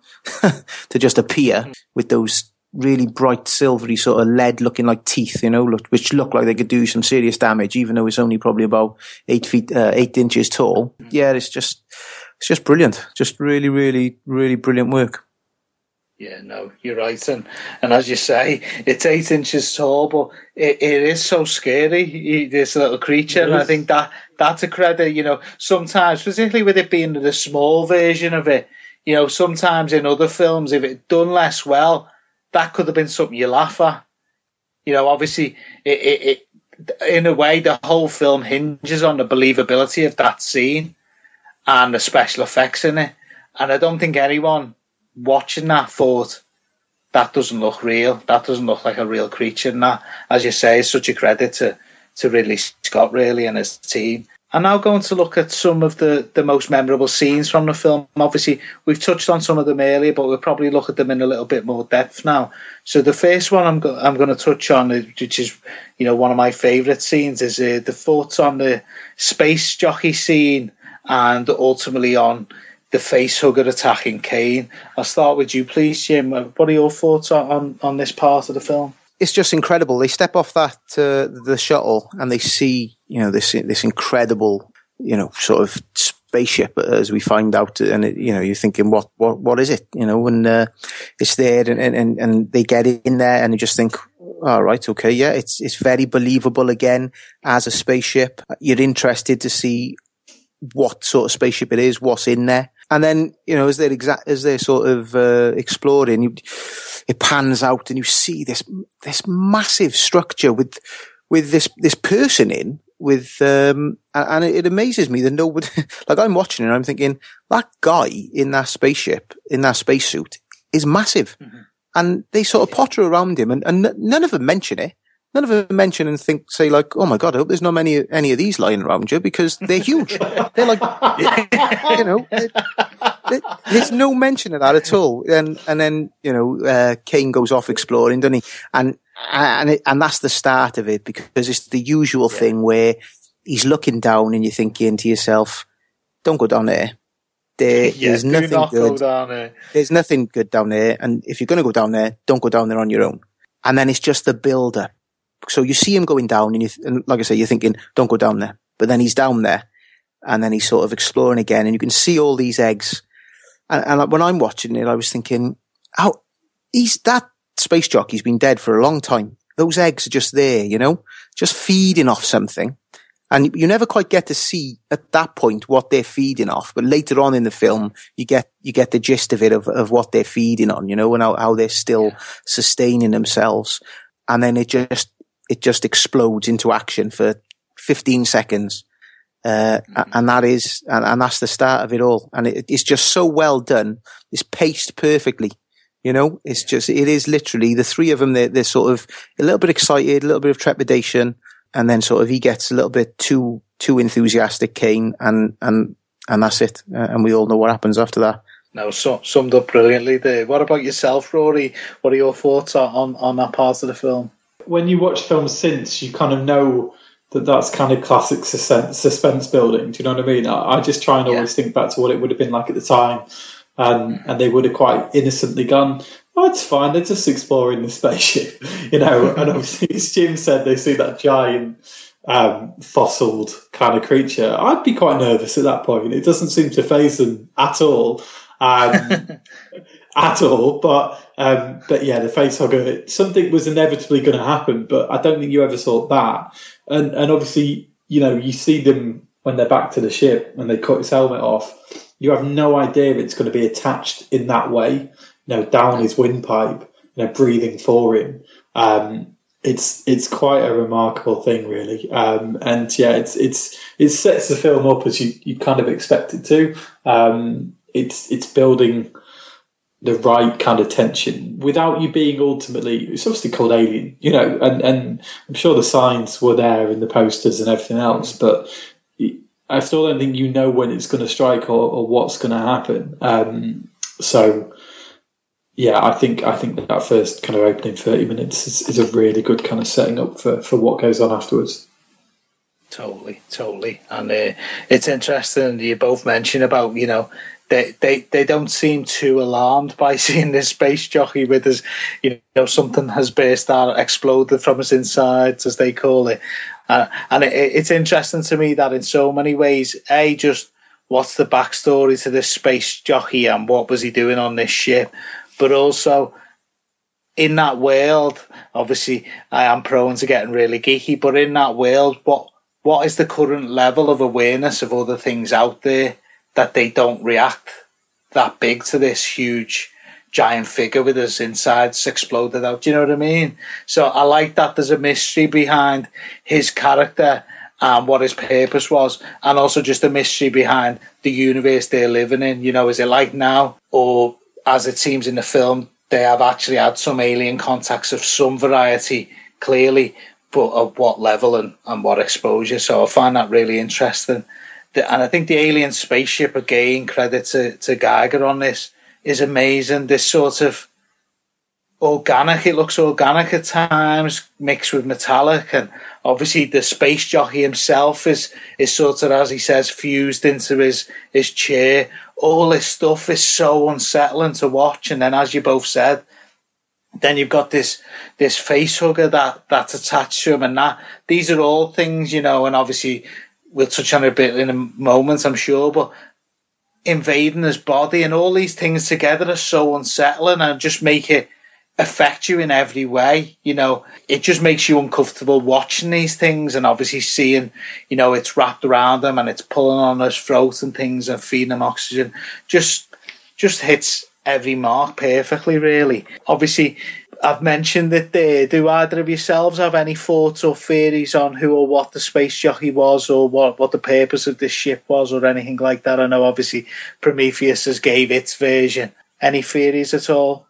to just appear with those really bright, silvery sort of lead looking like teeth, you know, look, which look like they could do some serious damage, even though it's only probably about eight feet, uh, eight inches tall. Yeah, it's just, It's just brilliant. Just really, really, really brilliant work.
Yeah, no, you're right. And and as you say, it's eight inches tall, but it, it is so scary, this little creature. And I think that that's a credit, you know, sometimes, particularly with it being the small version of it, you know, sometimes in other films, if it done less well, that could have been something you laugh at. You know, obviously, it, it, it in a way, the whole film hinges on the believability of that scene and the special effects in it. And I don't think anyone watching that thought, that doesn't look real. That doesn't look like a real creature. And that, as you say, is such a credit to, to Ridley Scott, really, and his team. I'm now going to look at some of the, the most memorable scenes from the film. Obviously, we've touched on some of them earlier, but we'll probably look at them in a little bit more depth now. So the first one I'm, go- I'm going to touch on, which is, you know, one of my favourite scenes, is uh, the thoughts on the space jockey scene, and ultimately on the facehugger attacking Kane. I'll start with you, please, Jim. What are your thoughts on, on this part of the film?
It's just incredible. They step off that uh, the shuttle and they see, you know, this this incredible, you know, sort of spaceship, as we find out. And it, you know, you're thinking, what what what is it? You know, when uh, it's there, and, and and they get in there, and you just think, all right, okay, yeah, it's it's very believable again as a spaceship. You're interested to see what sort of spaceship it is, what's in there. And then, you know, as they're exact, as they're sort of, uh, exploring, you, it pans out and you see this, this massive structure with, with this, this person in with, um, and it amazes me that nobody, like I'm watching it and I'm thinking, that guy in that spaceship, in that spacesuit is massive. Mm-hmm. And they sort of potter around him and, and none of them mention it. None of them mention and think, say like, oh my God, I hope there's not many, any of these lying around you, because they're huge. They're like, you know, they're, they're, there's no mention of that at all. And, and then, you know, uh, Kane goes off exploring, doesn't he? And, and, it, and that's the start of it, because it's the usual yeah. thing where he's looking down and you're thinking to yourself, don't go down there. There
yeah,
is nothing
not
good.
Go down there.
There's nothing good down there. And if you're going to go down there, don't go down there on your own. And then it's just the build up. So you see him going down and, you, and like I say, you're thinking, don't go down there. But then he's down there and then he's sort of exploring again and you can see all these eggs. And, and when I'm watching it, I was thinking, how he's that space jockey's been dead for a long time. Those eggs are just there, you know, just feeding off something. And you never quite get to see at that point what they're feeding off. But later on in the film, you get, you get the gist of it, of, of what they're feeding on, you know, and how, how they're still yeah. sustaining themselves. And then it just, it just explodes into action for fifteen seconds. Uh, mm-hmm. and that is, and, and that's the start of it all. And it, it's just so well done. It's paced perfectly. You know, it's just, it is literally the three of them. They're, they're sort of a little bit excited, a little bit of trepidation. And then sort of he gets a little bit too, too enthusiastic, Kane, and, and, and that's it. Uh, and we all know what happens after that.
No, so, summed up brilliantly there. What about yourself, Rory? What are your thoughts on, on that part of the film?
When you watch films since, you kind of know that that's kind of classic suspense, suspense building. Do you know what I mean? I, I just try and yeah. always think back to what it would have been like at the time. And, and they would have quite innocently gone, oh, it's fine, they're just exploring the spaceship, you know. And obviously, as Jim said, they see that giant um, fossiled kind of creature. I'd be quite nervous at that point. It doesn't seem to faze them at all. Um, at all, but um, but yeah, the facehugger, something was inevitably going to happen, but I don't think you ever thought that. And and obviously, you know, you see them when they're back to the ship and they cut his helmet off. You have no idea it's going to be attached in that way, you know, down his windpipe, you know, breathing for him. Um, it's it's quite a remarkable thing, really. Um, and yeah, it's it's it sets the film up as you you kind of expect it to. Um, it's it's building the right kind of tension without you being ultimately, it's obviously called Alien, you know, and, and I'm sure the signs were there in the posters and everything else, but I still don't think you know when it's going to strike or, or what's going to happen. Um, so, yeah, I think I think that first kind of opening thirty minutes is, is a really good kind of setting up for, for what goes on afterwards.
Totally, totally. And uh, it's interesting, you both mentioned about, you know, they, they, they don't seem too alarmed by seeing this space jockey with us. You know, something has burst out, exploded from his insides, as they call it. Uh, and it, it's interesting to me that in so many ways, A, just what's the backstory to this space jockey and what was he doing on this ship? But also, in that world, obviously, I am prone to getting really geeky, but in that world, what what is the current level of awareness of other things out there that they don't react that big to this huge giant figure with his insides exploded out? Do you know what I mean? So I like that there's a mystery behind his character and what his purpose was, and also just a mystery behind the universe they're living in. You know, is it like now, or as it seems in the film, they have actually had some alien contacts of some variety, clearly, but at what level and, and what exposure. So I find that really interesting. The, and I think the alien spaceship, again, credit to, to Geiger on this, is amazing. This sort of organic, it looks organic at times, mixed with metallic. And obviously the space jockey himself is, is sort of, as he says, fused into his, his chair. All this stuff is so unsettling to watch. And then, as you both said, then you've got this this face hugger that, that's attached to him. And that these are all things, you know, and obviously we'll touch on it a bit in a moment, I'm sure, but invading his body and all these things together are so unsettling and just make it affect you in every way. You know, it just makes you uncomfortable watching these things, and obviously seeing, you know, it's wrapped around him and it's pulling on his throat and things and feeding him oxygen. Just, just hits every mark perfectly, really. Obviously, I've mentioned it there. Do either of yourselves have any thoughts or theories on who or what the space jockey was, or what, what the purpose of this ship was, or anything like that? I know obviously Prometheus has gave its version. Any theories at all?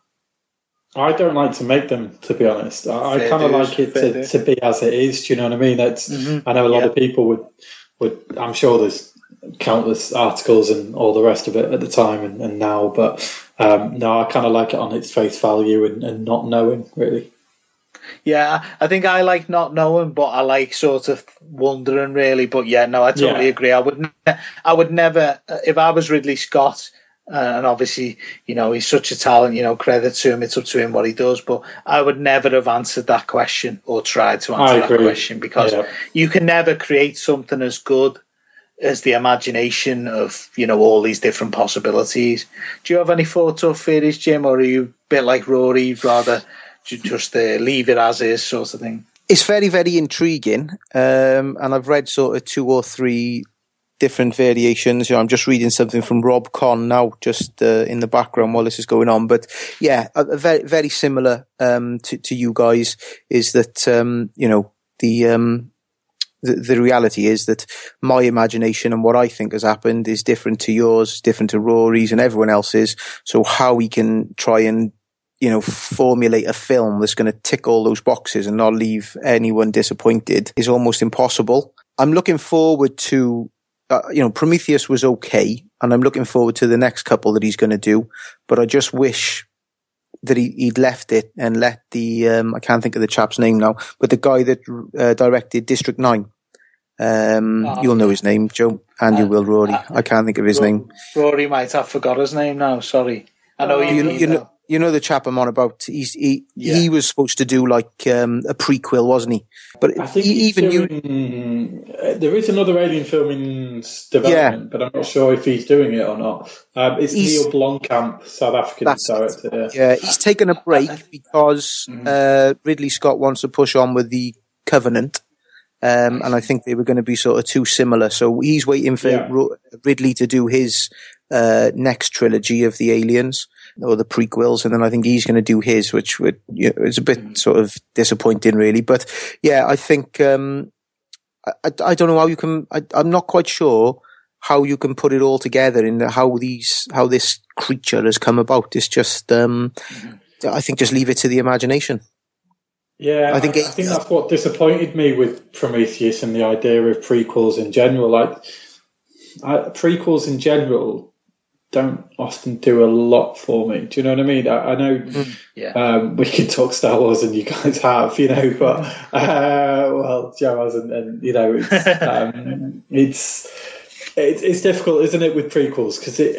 I don't like to make them, to be honest. I, I kind of like it to, to be as it is. Do you know what I mean? That's, mm-hmm. I know a lot yeah. of people would, would, I'm sure there's countless articles and all the rest of it at the time and, and now, but um, no, I kind of like it on its face value and, and not knowing, really.
Yeah, I think I like not knowing, but I like sort of wondering, really. But yeah, no, I totally yeah. agree. I would, ne- I would never, if I was Ridley Scott, uh, and obviously, you know, he's such a talent, you know, credit to him, it's up to him what he does, but I would never have answered that question or tried to answer that question, because yeah. you can never create something as good as the imagination of, you know, all these different possibilities. Do you have any thoughts or theories, Jim, or are you a bit like Rory, you'd rather just uh, leave it as is sort of thing?
It's very, very intriguing, um, and I've read sort of two or three different variations. You know, I'm just reading something from Rob Conn now, just uh, in the background while this is going on. But yeah, a, a very, very similar um, to, to you guys is that, um, you know, the... Um, The, the reality is that my imagination and what I think has happened is different to yours, different to Rory's and everyone else's. So how we can try and, you know, formulate a film that's going to tick all those boxes and not leave anyone disappointed is almost impossible. I'm looking forward to, uh, you know, Prometheus was okay, and I'm looking forward to the next couple that he's going to do. But I just wish that he, he'd left it and let the, um, I can't think of the chap's name now, but the guy that uh, directed District nine, um, oh, you'll know his name, Joe, and uh, you will, Rory. Uh, I can't think of his
Rory,
name.
Rory might have forgot his name now, sorry. I know you,
you, you know. You know the chap I'm on about. He's, he yeah. he was supposed to do like um, a prequel, wasn't he? But
I think
he, even
doing, you, uh, there is another Alien film in development, yeah. but I'm not sure if he's doing it or not. Um, it's he's, Neil Blomkamp, South African director.
Yeah. yeah, he's taken a break because uh, Ridley Scott wants to push on with the Covenant, um, and I think they were going to be sort of too similar. So he's waiting for yeah. Ridley to do his uh, next trilogy of the Aliens, or the prequels, and then I think he's going to do his, which would, you know, it's a bit sort of disappointing, really. But yeah, I think um, I, I don't know how you can. I, I'm not quite sure how you can put it all together and how these how this creature has come about is just um, mm-hmm. I think just leave it to the imagination.
Yeah, I think, I, it, I think that's what disappointed me with Prometheus and the idea of prequels in general. Like I, prequels in general don't often do a lot for me. Do you know what I mean? I, I know mm, yeah. um, we can talk Star Wars and you guys have, you know, but uh, well, Joe hasn't, and you know, it's um, it's, it's it's difficult, isn't it, with prequels because it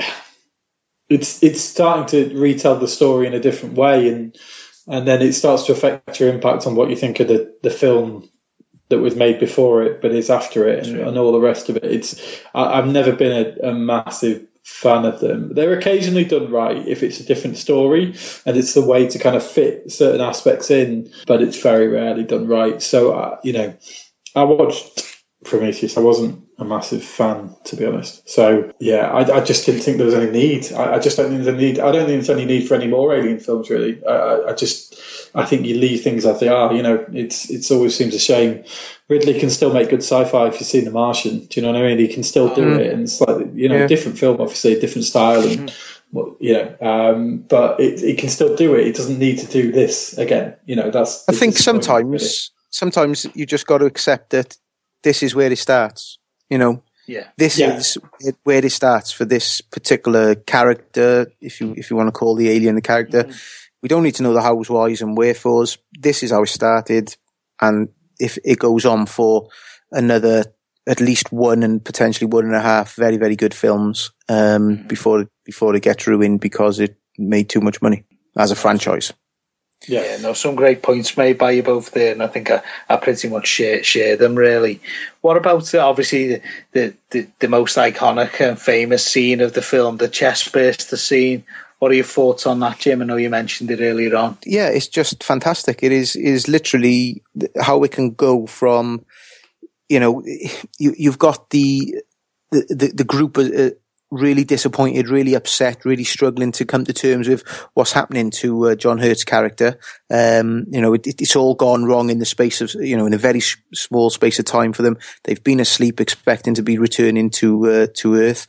it's it's starting to retell the story in a different way, and and then it starts to affect your impact on what you think of the, the film that was made before it, but is after it, and, and all the rest of it. It's I, I've never been a, a massive fan of them. They're occasionally done right if it's a different story and it's the way to kind of fit certain aspects in, but it's very rarely done right. So, uh, you know, I watched Prometheus. I wasn't a massive fan, to be honest. So, yeah, I, I just didn't think there was any need. I, I just don't think there's any need. I don't think there's any need for any more Alien films, really. I, I just, I think you leave things as they are. You know, it's it's always seems a shame. Ridley can still make good sci-fi if you've seen The Martian. Do you know what I mean? He can still do mm. it, and it's like, you know, yeah. different film, obviously, different style, and mm. you know, um, but it, it can still do it. It doesn't need to do this again. You know, that's.
I think sometimes, really. sometimes you just got to accept that this is where it starts. You know,
yeah,
this
yeah.
is where it starts for this particular character. If you if you want to call the alien the character, mm. we don't need to know the hows, whys, and wherefores. This is how it started, and if it goes on for another at least one and potentially one and a half very, very good films um, before before it gets ruined because it made too much money as a franchise.
Yeah, yeah, no, some great points made by you both there, and I think I, I pretty much share share them really. What about uh, obviously the, the, the, the most iconic and famous scene of the film, the chest burster scene? What are your thoughts on that, Jim? I know you mentioned it earlier on.
Yeah, it's just fantastic. It is is literally how it can go from, you know, you, you've got the the, the group uh, really disappointed, really upset, really struggling to come to terms with what's happening to uh, John Hurt's character. Um, you know, it, it's all gone wrong in the space of, you know, in a very sh- small space of time for them. They've been asleep expecting to be returning to, uh, to Earth.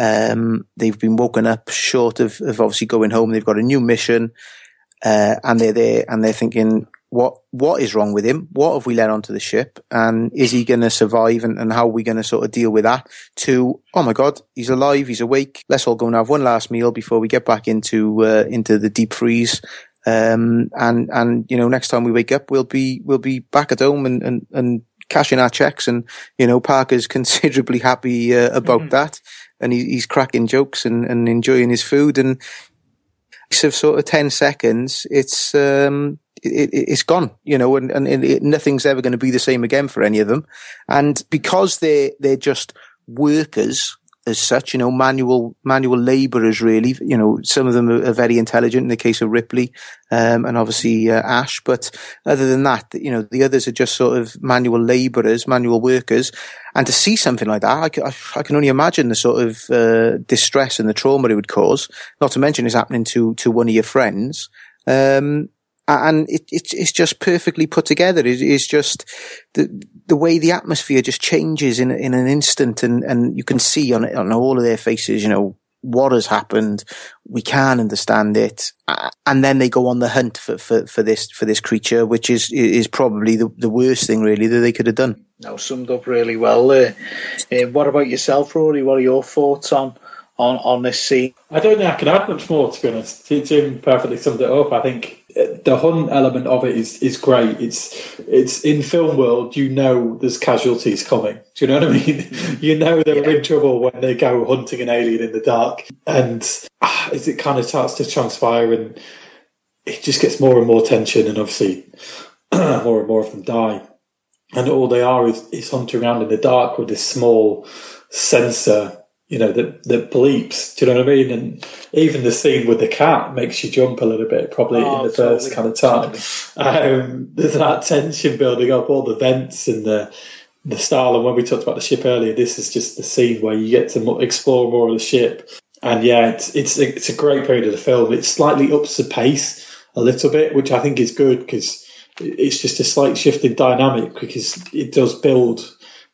Um, they've been woken up short of, of obviously going home. They've got a new mission, uh, and they're there and they're thinking, what, what is wrong with him? What have we let onto the ship? And is he going to survive? And, and how are we going to sort of deal with that? To, oh my God, he's alive. He's awake. Let's all go and have one last meal before we get back into, uh, into the deep freeze. Um, and, and, you know, next time we wake up, we'll be, we'll be back at home and, and, and cashing our checks. And, you know, Parker's considerably happy, uh, about mm-hmm. that. And he, he's cracking jokes and, and enjoying his food. And of sort of ten seconds, it's, um, It, it, it's gone, you know, and, and it, nothing's ever going to be the same again for any of them. And because they're, they're just workers as such, you know, manual, manual laborers really, you know, some of them are, are very intelligent in the case of Ripley, um, and obviously, uh, Ash. But other than that, you know, the others are just sort of manual laborers, manual workers. And to see something like that, I, I, I can only imagine the sort of, uh, distress and the trauma it would cause, not to mention it's happening to, to one of your friends. Um, And it, it, it's just perfectly put together. It is just the the way the atmosphere just changes in in an instant, and, and you can see on on all of their faces, you know, what has happened. We can understand it, and then they go on the hunt for for, for this for this creature, which is is probably the, the worst thing really that they could have done.
No, summed up really well there. Uh, what about yourself, Rory? What are your thoughts on? On, on this scene?
I don't think I can add much more, to be honest. Jim perfectly summed it up. I think the hunt element of it is, is great. It's it's in film world, you know there's casualties coming. Do you know what I mean? You know they're yeah. in trouble when they go hunting an alien in the dark. And ah, as it kind of starts to transpire and it just gets more and more tension, and obviously more and more of them die. And all they are is, is hunting around in the dark with this small sensor, you know, that, that bleeps, do you know what I mean? And even the scene with the cat makes you jump a little bit, probably oh, in the totally, first kind of time. Totally. Um, there's that tension building up, all the vents and the the style. And when we talked about the ship earlier, this is just the scene where you get to explore more of the ship. And yeah, it's it's a, it's a great period of the film. It slightly ups the pace a little bit, which I think is good because it's just a slight shift in dynamic because it does build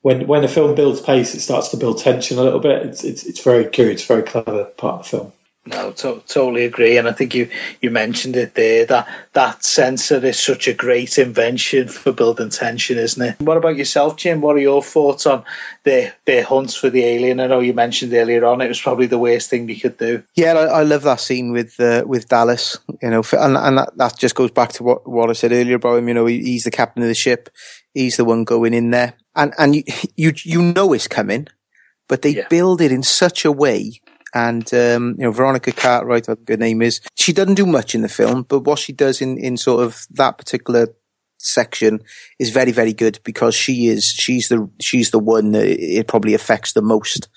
when when a film builds pace, it starts to build tension a little bit. It's it's it's very good. It's a very clever part of the film.
No, to- totally agree, and I think you, you mentioned it there, that that sensor is such a great invention for building tension, isn't it? What about yourself, Jim? What are your thoughts on their their hunts for the alien? I know you mentioned earlier on it was probably the worst thing they could do.
Yeah, I, I love that scene with uh, with Dallas, you know, and, and that, that just goes back to what, what I said earlier about him. You know, he, he's the captain of the ship, he's the one going in there, and and you you, you know it's coming, but they yeah. build it in such a way. And, um, you know, Veronica Cartwright, I think her name is, she doesn't do much in the film, but what she does in, in sort of that particular section is very, very good, because she is, she's the, she's the one that it probably affects the most.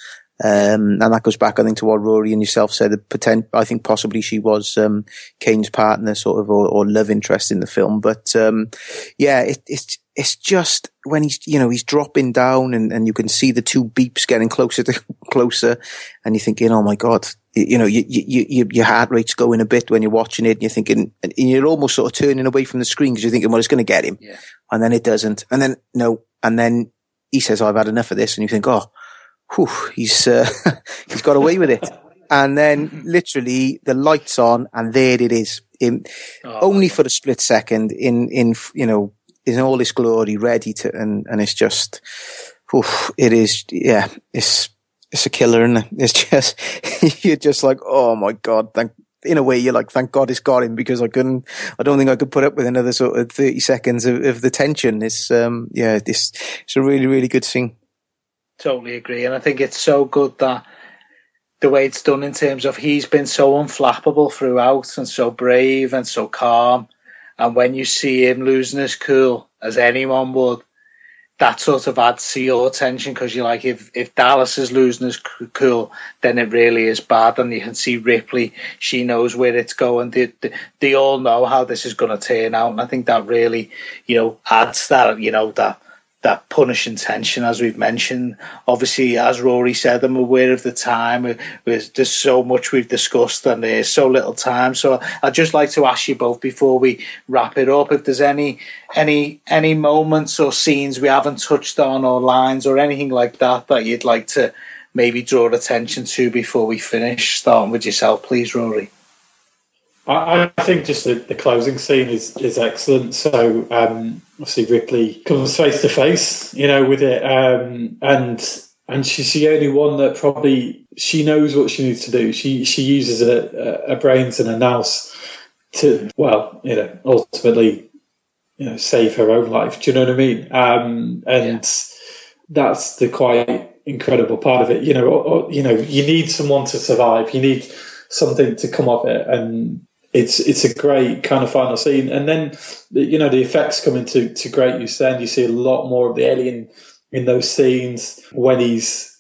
Um, and that goes back, I think, to what Rory and yourself said. The potent, I think possibly she was, um, Kane's partner sort of, or, or love interest in the film. But, um, yeah, it, it's, it's just when he's, you know, he's dropping down and, and you can see the two beeps getting closer to closer, and you're thinking, oh my God, you know, you, you, you, your heart rate's going a bit when you're watching it, and you're thinking, and you're almost sort of turning away from the screen because you're thinking, well, it's going to get him.
Yeah.
And then it doesn't. And then, no. And then he says, oh, I've had enough of this. And you think, oh, whew, he's, uh, he's got away with it. And then literally the lights on, and there it is. In, oh, only for a split second in, in, you know, in all its glory, ready to, and, and it's just, oof, it is, yeah, it's, it's a killer, and it? It's just, you're just like, oh my God, thank, in a way you're like, thank God it's got him, because I couldn't, I don't think I could put up with another sort of thirty seconds of, of the tension. It's, um, yeah, this, it's a really, really good scene.
Totally agree. And I think it's so good that the way it's done in terms of he's been so unflappable throughout, and so brave and so calm. And when you see him losing his cool, as anyone would, that sort of adds to your tension, because you're like, if, if Dallas is losing his cool, then it really is bad. And you can see Ripley, she knows where it's going. They, they, they all know how this is going to turn out. And I think that really, you know, adds that, you know, that that punishing tension, as we've mentioned. Obviously, as Rory said, I'm aware of the time. There's so much we've discussed, and there's so little time. So I'd just like to ask you both, before we wrap it up, if there's any any any moments or scenes we haven't touched on, or lines or anything like that, that you'd like to maybe draw attention to before we finish. Starting with yourself, please, Rory.
I, I think just the, the closing scene is, is excellent. So um, obviously Ripley comes face to face, you know, with it, um, and and she's the only one that probably, she knows what she needs to do. She she uses her, her brains and her nous to, well, you know, ultimately, you know, save her own life. Do you know what I mean? Um, and yeah. that's the quite incredible part of it. You know, or, or, you know, you need someone to survive. You need something to come of it, and it's it's a great kind of final scene. And then, you know, the effects come into to great use. Then you see a lot more of the alien in those scenes when he's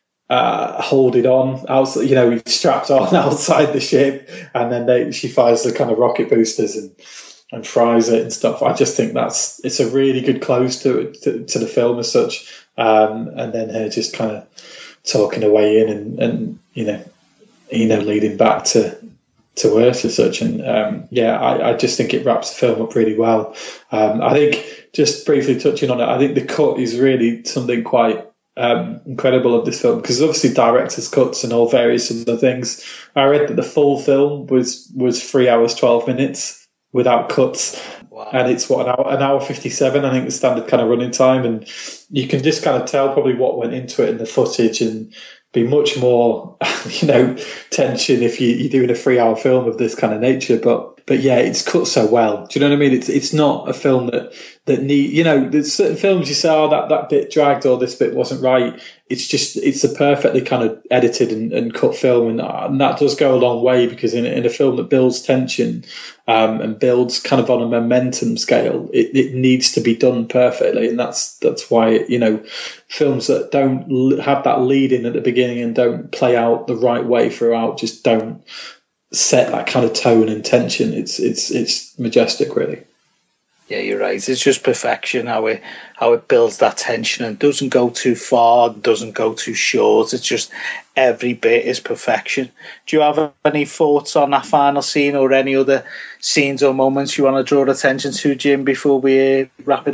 uh, holding on outside. You know, he's strapped on outside the ship, and then they, she fires the kind of rocket boosters and and fries it and stuff. I just think that's it's a really good close to to, to the film as such. Um, and then her just kind of talking her way in, and, and you know, you know, leading back to. to Earth as such. And um, yeah, I, I just think it wraps the film up really well. Um, I think, just briefly touching on it, I think the cut is really something quite um, incredible of this film, because obviously director's cuts and all various other things. I read that the full film was was three hours twelve minutes without cuts. Wow. And it's what, an hour, an hour fifty-seven, I think, the standard kind of running time. And you can just kind of tell probably what went into it in the footage, and be much more, you know, tension if you, you're doing a three-hour film of this kind of nature. But but yeah, it's cut so well. Do you know what I mean? It's it's not a film that that need, you know, there's certain films you say, oh, that that bit dragged, or this bit wasn't right. It's just it's a perfectly kind of edited and, and cut film, and, and that does go a long way, because in in a film that builds tension um, and builds kind of on a momentum scale, it, it needs to be done perfectly, and that's that's why, you know, films that don't have that lead in at the beginning and don't play out the right way throughout just don't set that kind of tone and tension. It's it's it's majestic, really.
Yeah, you're right. It's just perfection, how it how it builds that tension and doesn't go too far, doesn't go too short. It's just every bit is perfection. Do you have any thoughts on that final scene, or any other scenes or moments you want to draw attention to, Jim, before we uh, wrap it up?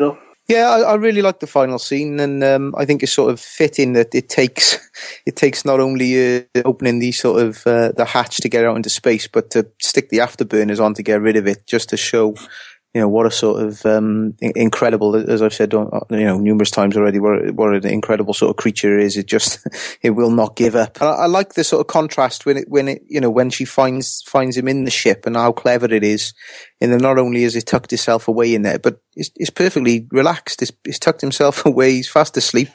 Yeah, I, I really like the final scene, and um, I think it's sort of fitting that it takes it takes not only uh, opening the sort of uh, the hatch to get out into space, but to stick the afterburners on to get rid of it, just to show, you know, what a sort of um, incredible, as I've said, you know, numerous times already, what, what an incredible sort of creature it is. It just, it will not give up. I, I like the sort of contrast when it, when it, you know, when she finds finds him in the ship and how clever it is. And then not only has it tucked itself away in there, but it's, it's perfectly relaxed. It's, it's tucked himself away. He's fast asleep.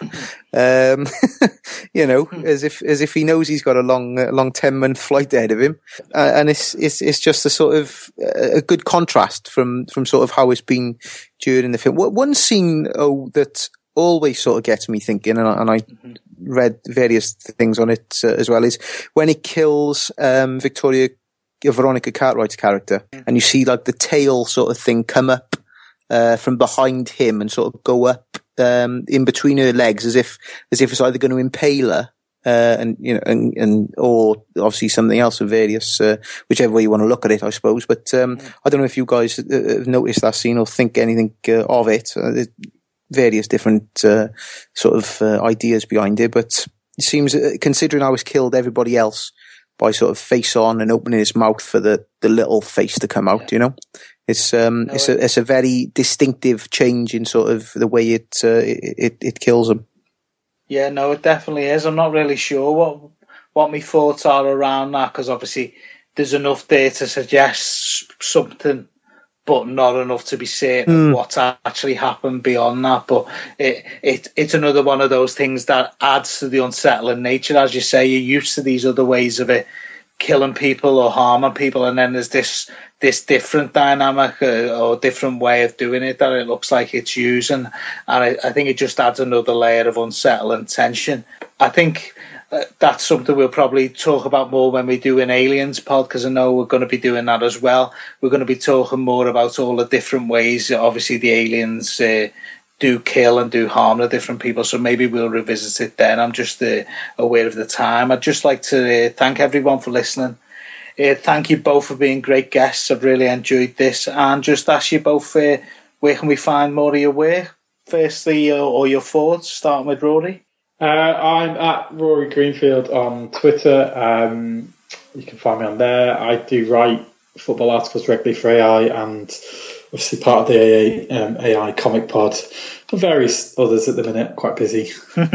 Um, you know, as if, as if he knows he's got a long, a long ten month flight ahead of him. Uh, and it's, it's, it's just a sort of, a good contrast from, from sort of how it's been during the film. One scene, oh, that always sort of gets me thinking, and I, and I read various things on it uh, as well, is when he kills, um, Victoria, Veronica Cartwright's character, and you see like the tail sort of thing come up uh, from behind him and sort of go up um, in between her legs, as if as if it's either going to impale her, uh, and you know, and, and or obviously something else of various, uh, whichever way you want to look at it, I suppose. But um, I don't know if you guys have noticed that scene or think anything uh, of it. Uh, there's various different uh, sort of uh, ideas behind it, but it seems, uh, considering how it's killed everybody else by sort of face on and opening his mouth for the, the little face to come out, you know, it's um no, it's a it's a very distinctive change in sort of the way it uh, it it kills him.
Yeah, no, it definitely is. I'm not really sure what what my thoughts are around that, because obviously there's enough there to suggest something, but not enough to be certain mm. what's actually happened beyond that. But it, it it's another one of those things that adds to the unsettling nature. As you say, you're used to these other ways of it, killing people or harming people, and then there's this this different dynamic uh, or different way of doing it that it looks like it's using. And I, I think it just adds another layer of unsettling tension. I think Uh, that's something we'll probably talk about more when we do an Aliens pod, because I know we're going to be doing that as well. We're going to be talking more about all the different ways, obviously, the aliens uh, do kill and do harm to different people, so maybe we'll revisit it then. I'm just uh, aware of the time. I'd just like to uh, thank everyone for listening. Uh, thank you both for being great guests. I've really enjoyed this, and just ask you both, uh, where can we find more of your work? Firstly, uh, or your thoughts, starting with Rory.
Uh, I'm at Rory Greenfield on Twitter. Um, you can find me on there. I do write football articles regularly for A I, and obviously part of the A I, um, A I comic pod, and various others at the minute. Quite busy,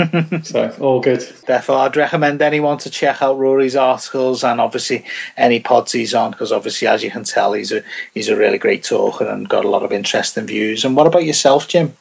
so all good.
Therefore, I'd recommend anyone to check out Rory's articles and obviously any pods he's on, because obviously, as you can tell, he's a he's a really great talker and got a lot of interesting views. And what about yourself, Jim?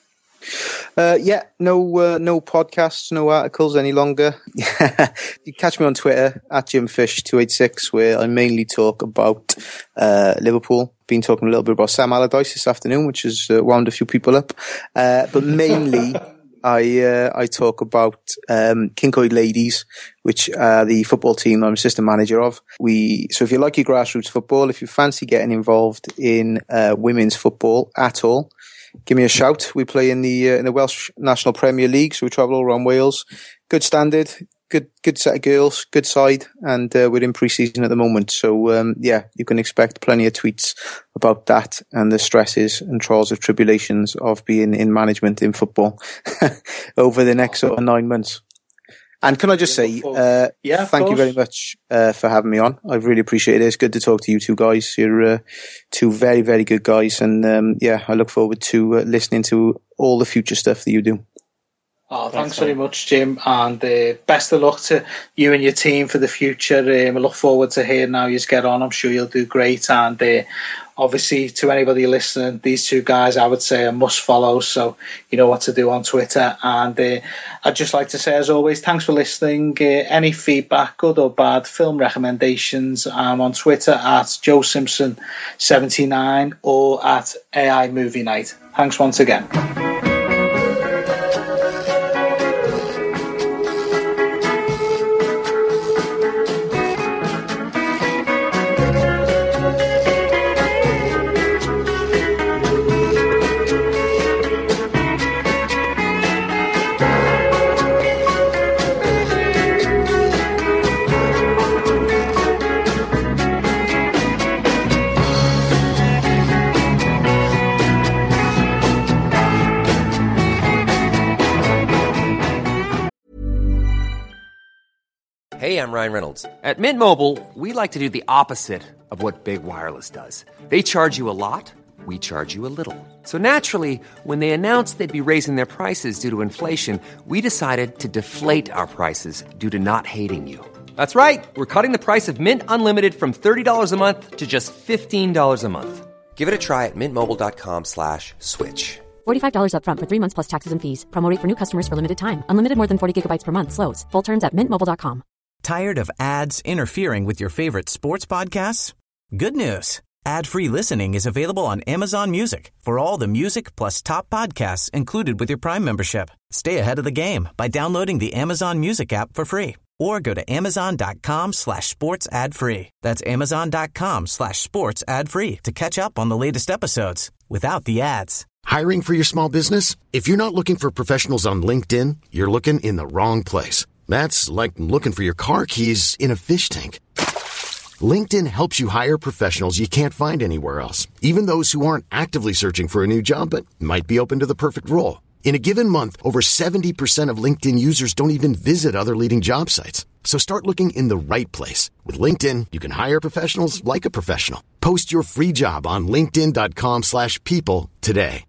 Uh, yeah, no, uh, no podcasts, no articles any longer. You catch me on Twitter at Jim Fish two eight six, where I mainly talk about uh, Liverpool. Been talking a little bit about Sam Allardyce this afternoon, which has uh, wound a few people up. Uh, but mainly, I uh, I talk about um, Kincoid Ladies, which are the football team I'm assistant manager of. We so if you like your grassroots football, if you fancy getting involved in uh, women's football at all, give me a shout. We play in the uh, in the Welsh National Premier League, so we travel all around Wales. Good standard, good good set of girls, good side, and uh, we're in pre-season at the moment. So um, yeah, you can expect plenty of tweets about that and the stresses and trials of tribulations of being in management in football over the next sort of nine months. And can I just say, uh, yeah, thank you very much uh, for having me on. I really appreciate it. It's good to talk to you two guys. You're uh, two very, very good guys. And um, yeah, I look forward to uh, listening to all the future stuff that you do.
Oh, thanks very much, Jim, and uh, best of luck to you and your team for the future. Um, I look forward to hearing how you get on. I'm sure you'll do great, and uh, obviously to anybody listening, these two guys I would say are must follow, so you know what to do on Twitter. And uh, I'd just like to say, as always, thanks for listening. Uh, any feedback, good or bad, film recommendations, I'm on Twitter at Joe Simpson seventy-nine or at A I Movie Night. Thanks once again.
Hey, I'm Ryan Reynolds. At Mint Mobile, we like to do the opposite of what Big Wireless does. They charge you a lot, we charge you a little. So naturally, when they announced they'd be raising their prices due to inflation, we decided to deflate our prices due to not hating you. That's right. We're cutting the price of Mint Unlimited from thirty dollars a month to just fifteen dollars a month. Give it a try at mintmobile.com slash switch.
forty-five dollars up front for three months plus taxes and fees. Promo rate for new customers for limited time. Unlimited more than forty gigabytes per month. Slows full terms at mint mobile dot com.
Tired of ads interfering with your favorite sports podcasts? Good news. Ad-free listening is available on Amazon Music for all the music plus top podcasts included with your Prime membership. Stay ahead of the game by downloading the Amazon Music app for free or go to amazon.com slash sports ad free. That's amazon.com slash sports ad free to catch up on the latest episodes without the ads.
Hiring for your small business? If you're not looking for professionals on LinkedIn, you're looking in the wrong place. That's like looking for your car keys in a fish tank. LinkedIn helps you hire professionals you can't find anywhere else, even those who aren't actively searching for a new job but might be open to the perfect role. In a given month, over seventy percent of LinkedIn users don't even visit other leading job sites. So start looking in the right place. With LinkedIn, you can hire professionals like a professional. Post your free job on linkedin.com slash people today.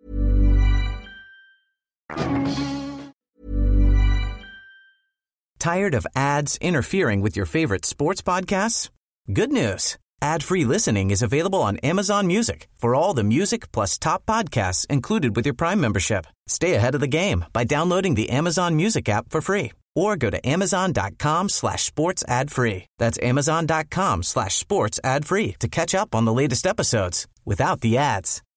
Tired of ads interfering with your favorite sports podcasts? Good news. Ad-free listening is available on Amazon Music for all the music plus top podcasts included with your Prime membership. Stay ahead of the game by downloading the Amazon Music app for free or go to amazon.com slash sports ad free. That's amazon.com slash sports ad free to catch up on the latest episodes without the ads.